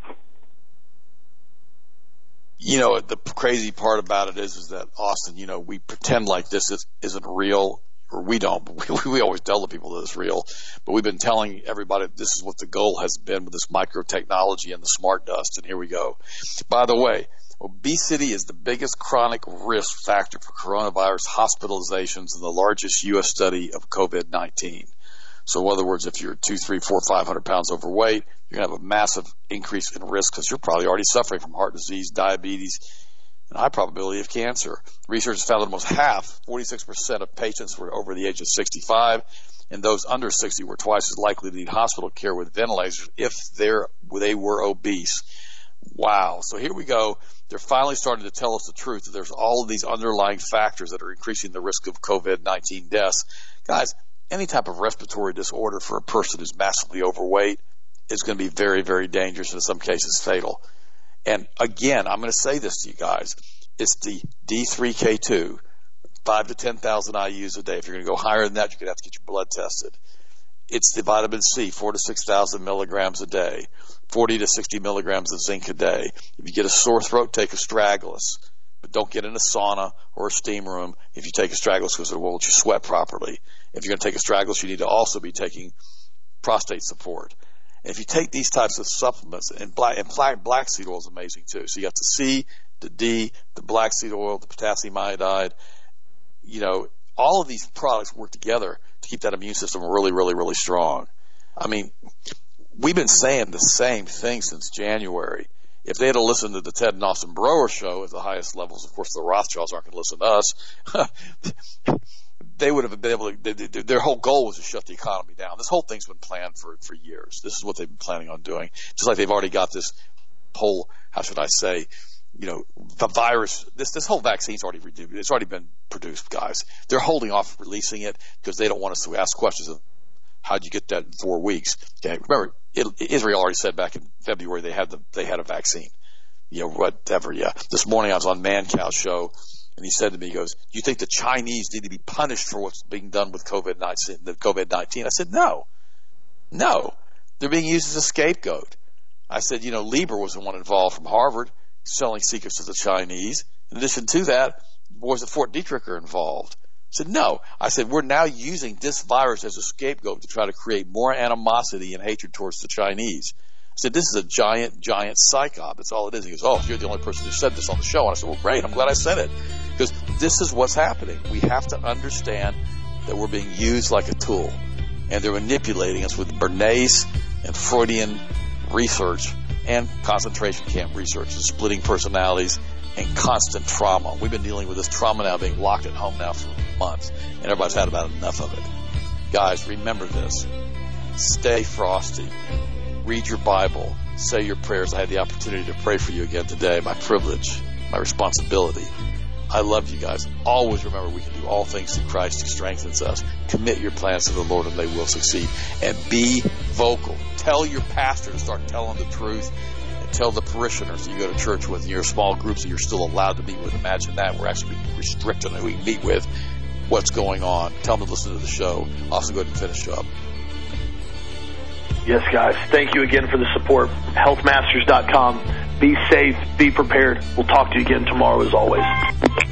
You know, the crazy part about it is that, Austin, you know, we pretend like this isn't real. Or we don't, but we always tell the people that it's real. But we've been telling everybody this is what the goal has been with this microtechnology and the smart dust, and here we go. By the way, obesity is the biggest chronic risk factor for coronavirus hospitalizations in the largest U.S. study of COVID-19. So in other words, if you're 2, 3, 4, 500 pounds overweight, you're going to have a massive increase in risk because you're probably already suffering from heart disease, diabetes, and high probability of cancer. Research has found that almost half, 46% of patients were over the age of 65, and those under 60 were twice as likely to need hospital care with ventilators if they were obese. Wow. So here we go. They're finally starting to tell us the truth that there's all of these underlying factors that are increasing the risk of COVID-19 deaths. Guys, any type of respiratory disorder for a person who's massively overweight is going to be very, very dangerous and in some cases fatal. And again, I'm going to say this to you guys. It's the D3K2, 5 to 10,000 IUs a day. If you're going to go higher than that, you're going to have to get your blood tested. It's the vitamin C, 4 to 6,000 milligrams a day, 40 to 60 milligrams of zinc a day. If you get a sore throat, take Astragalus. But don't get in a sauna or a steam room if you take Astragalus because it won't let you sweat properly. If you're going to take Astragalus, you need to also be taking prostate support. And if you take these types of supplements, and black seed oil is amazing too. So you got the C, the D, the black seed oil, the potassium iodide. You know, all of these products work together to keep that immune system really, really, really strong. I mean, we've been saying the same thing since January. If they had listened to the Ted and Austin Broer show at the highest levels, of course the Rothschilds aren't going to listen to us, they would have been able to, their whole goal was to shut the economy down. This whole thing's been planned for years. This is what they've been planning on doing. Just like they've already got this whole, how should I say, you know, the virus, this whole vaccine's already it's already been produced, guys. They're holding off releasing it because they don't want us to ask questions of how'd you get that in 4 weeks. Okay, remember, Israel already said back in February they had a vaccine. You know, whatever. Yeah. This morning I was on Mancow's show, and he said to me, he goes, "Do you think the Chinese need to be punished for what's being done with COVID-19? I said, no. They're being used as a scapegoat. I said, you know, Lieber was the one involved from Harvard selling secrets to the Chinese. In addition to that, boys at Fort Detrick are involved. I said, no. I said, we're now using this virus as a scapegoat to try to create more animosity and hatred towards the Chinese. I said, this is a giant, giant psyop. That's all it is. He goes, oh, you're the only person who said this on the show. And I said, well, great. I'm glad I said it. Because this is what's happening. We have to understand that we're being used like a tool. And they're manipulating us with Bernays and Freudian research and concentration camp research and splitting personalities and constant trauma. We've been dealing with this trauma now, being locked at home now for months, and everybody's had about enough of it. Guys, remember this. Stay frosty. Read your Bible. Say your prayers. I had the opportunity to pray for you again today. My privilege, my responsibility. I love you guys. Always remember we can do all things through Christ who strengthens us. Commit your plans to the Lord and they will succeed. And be vocal. Tell your pastor to start telling the truth. And tell the parishioners that you go to church with, your small groups that you're still allowed to meet with. Imagine that. We're actually restricted on who we can meet with, what's going on. Tell them to listen to the show. Also go ahead and finish up. Yes, guys. Thank you again for the support. Healthmasters.com. Be safe. Be prepared. We'll talk to you again tomorrow as always.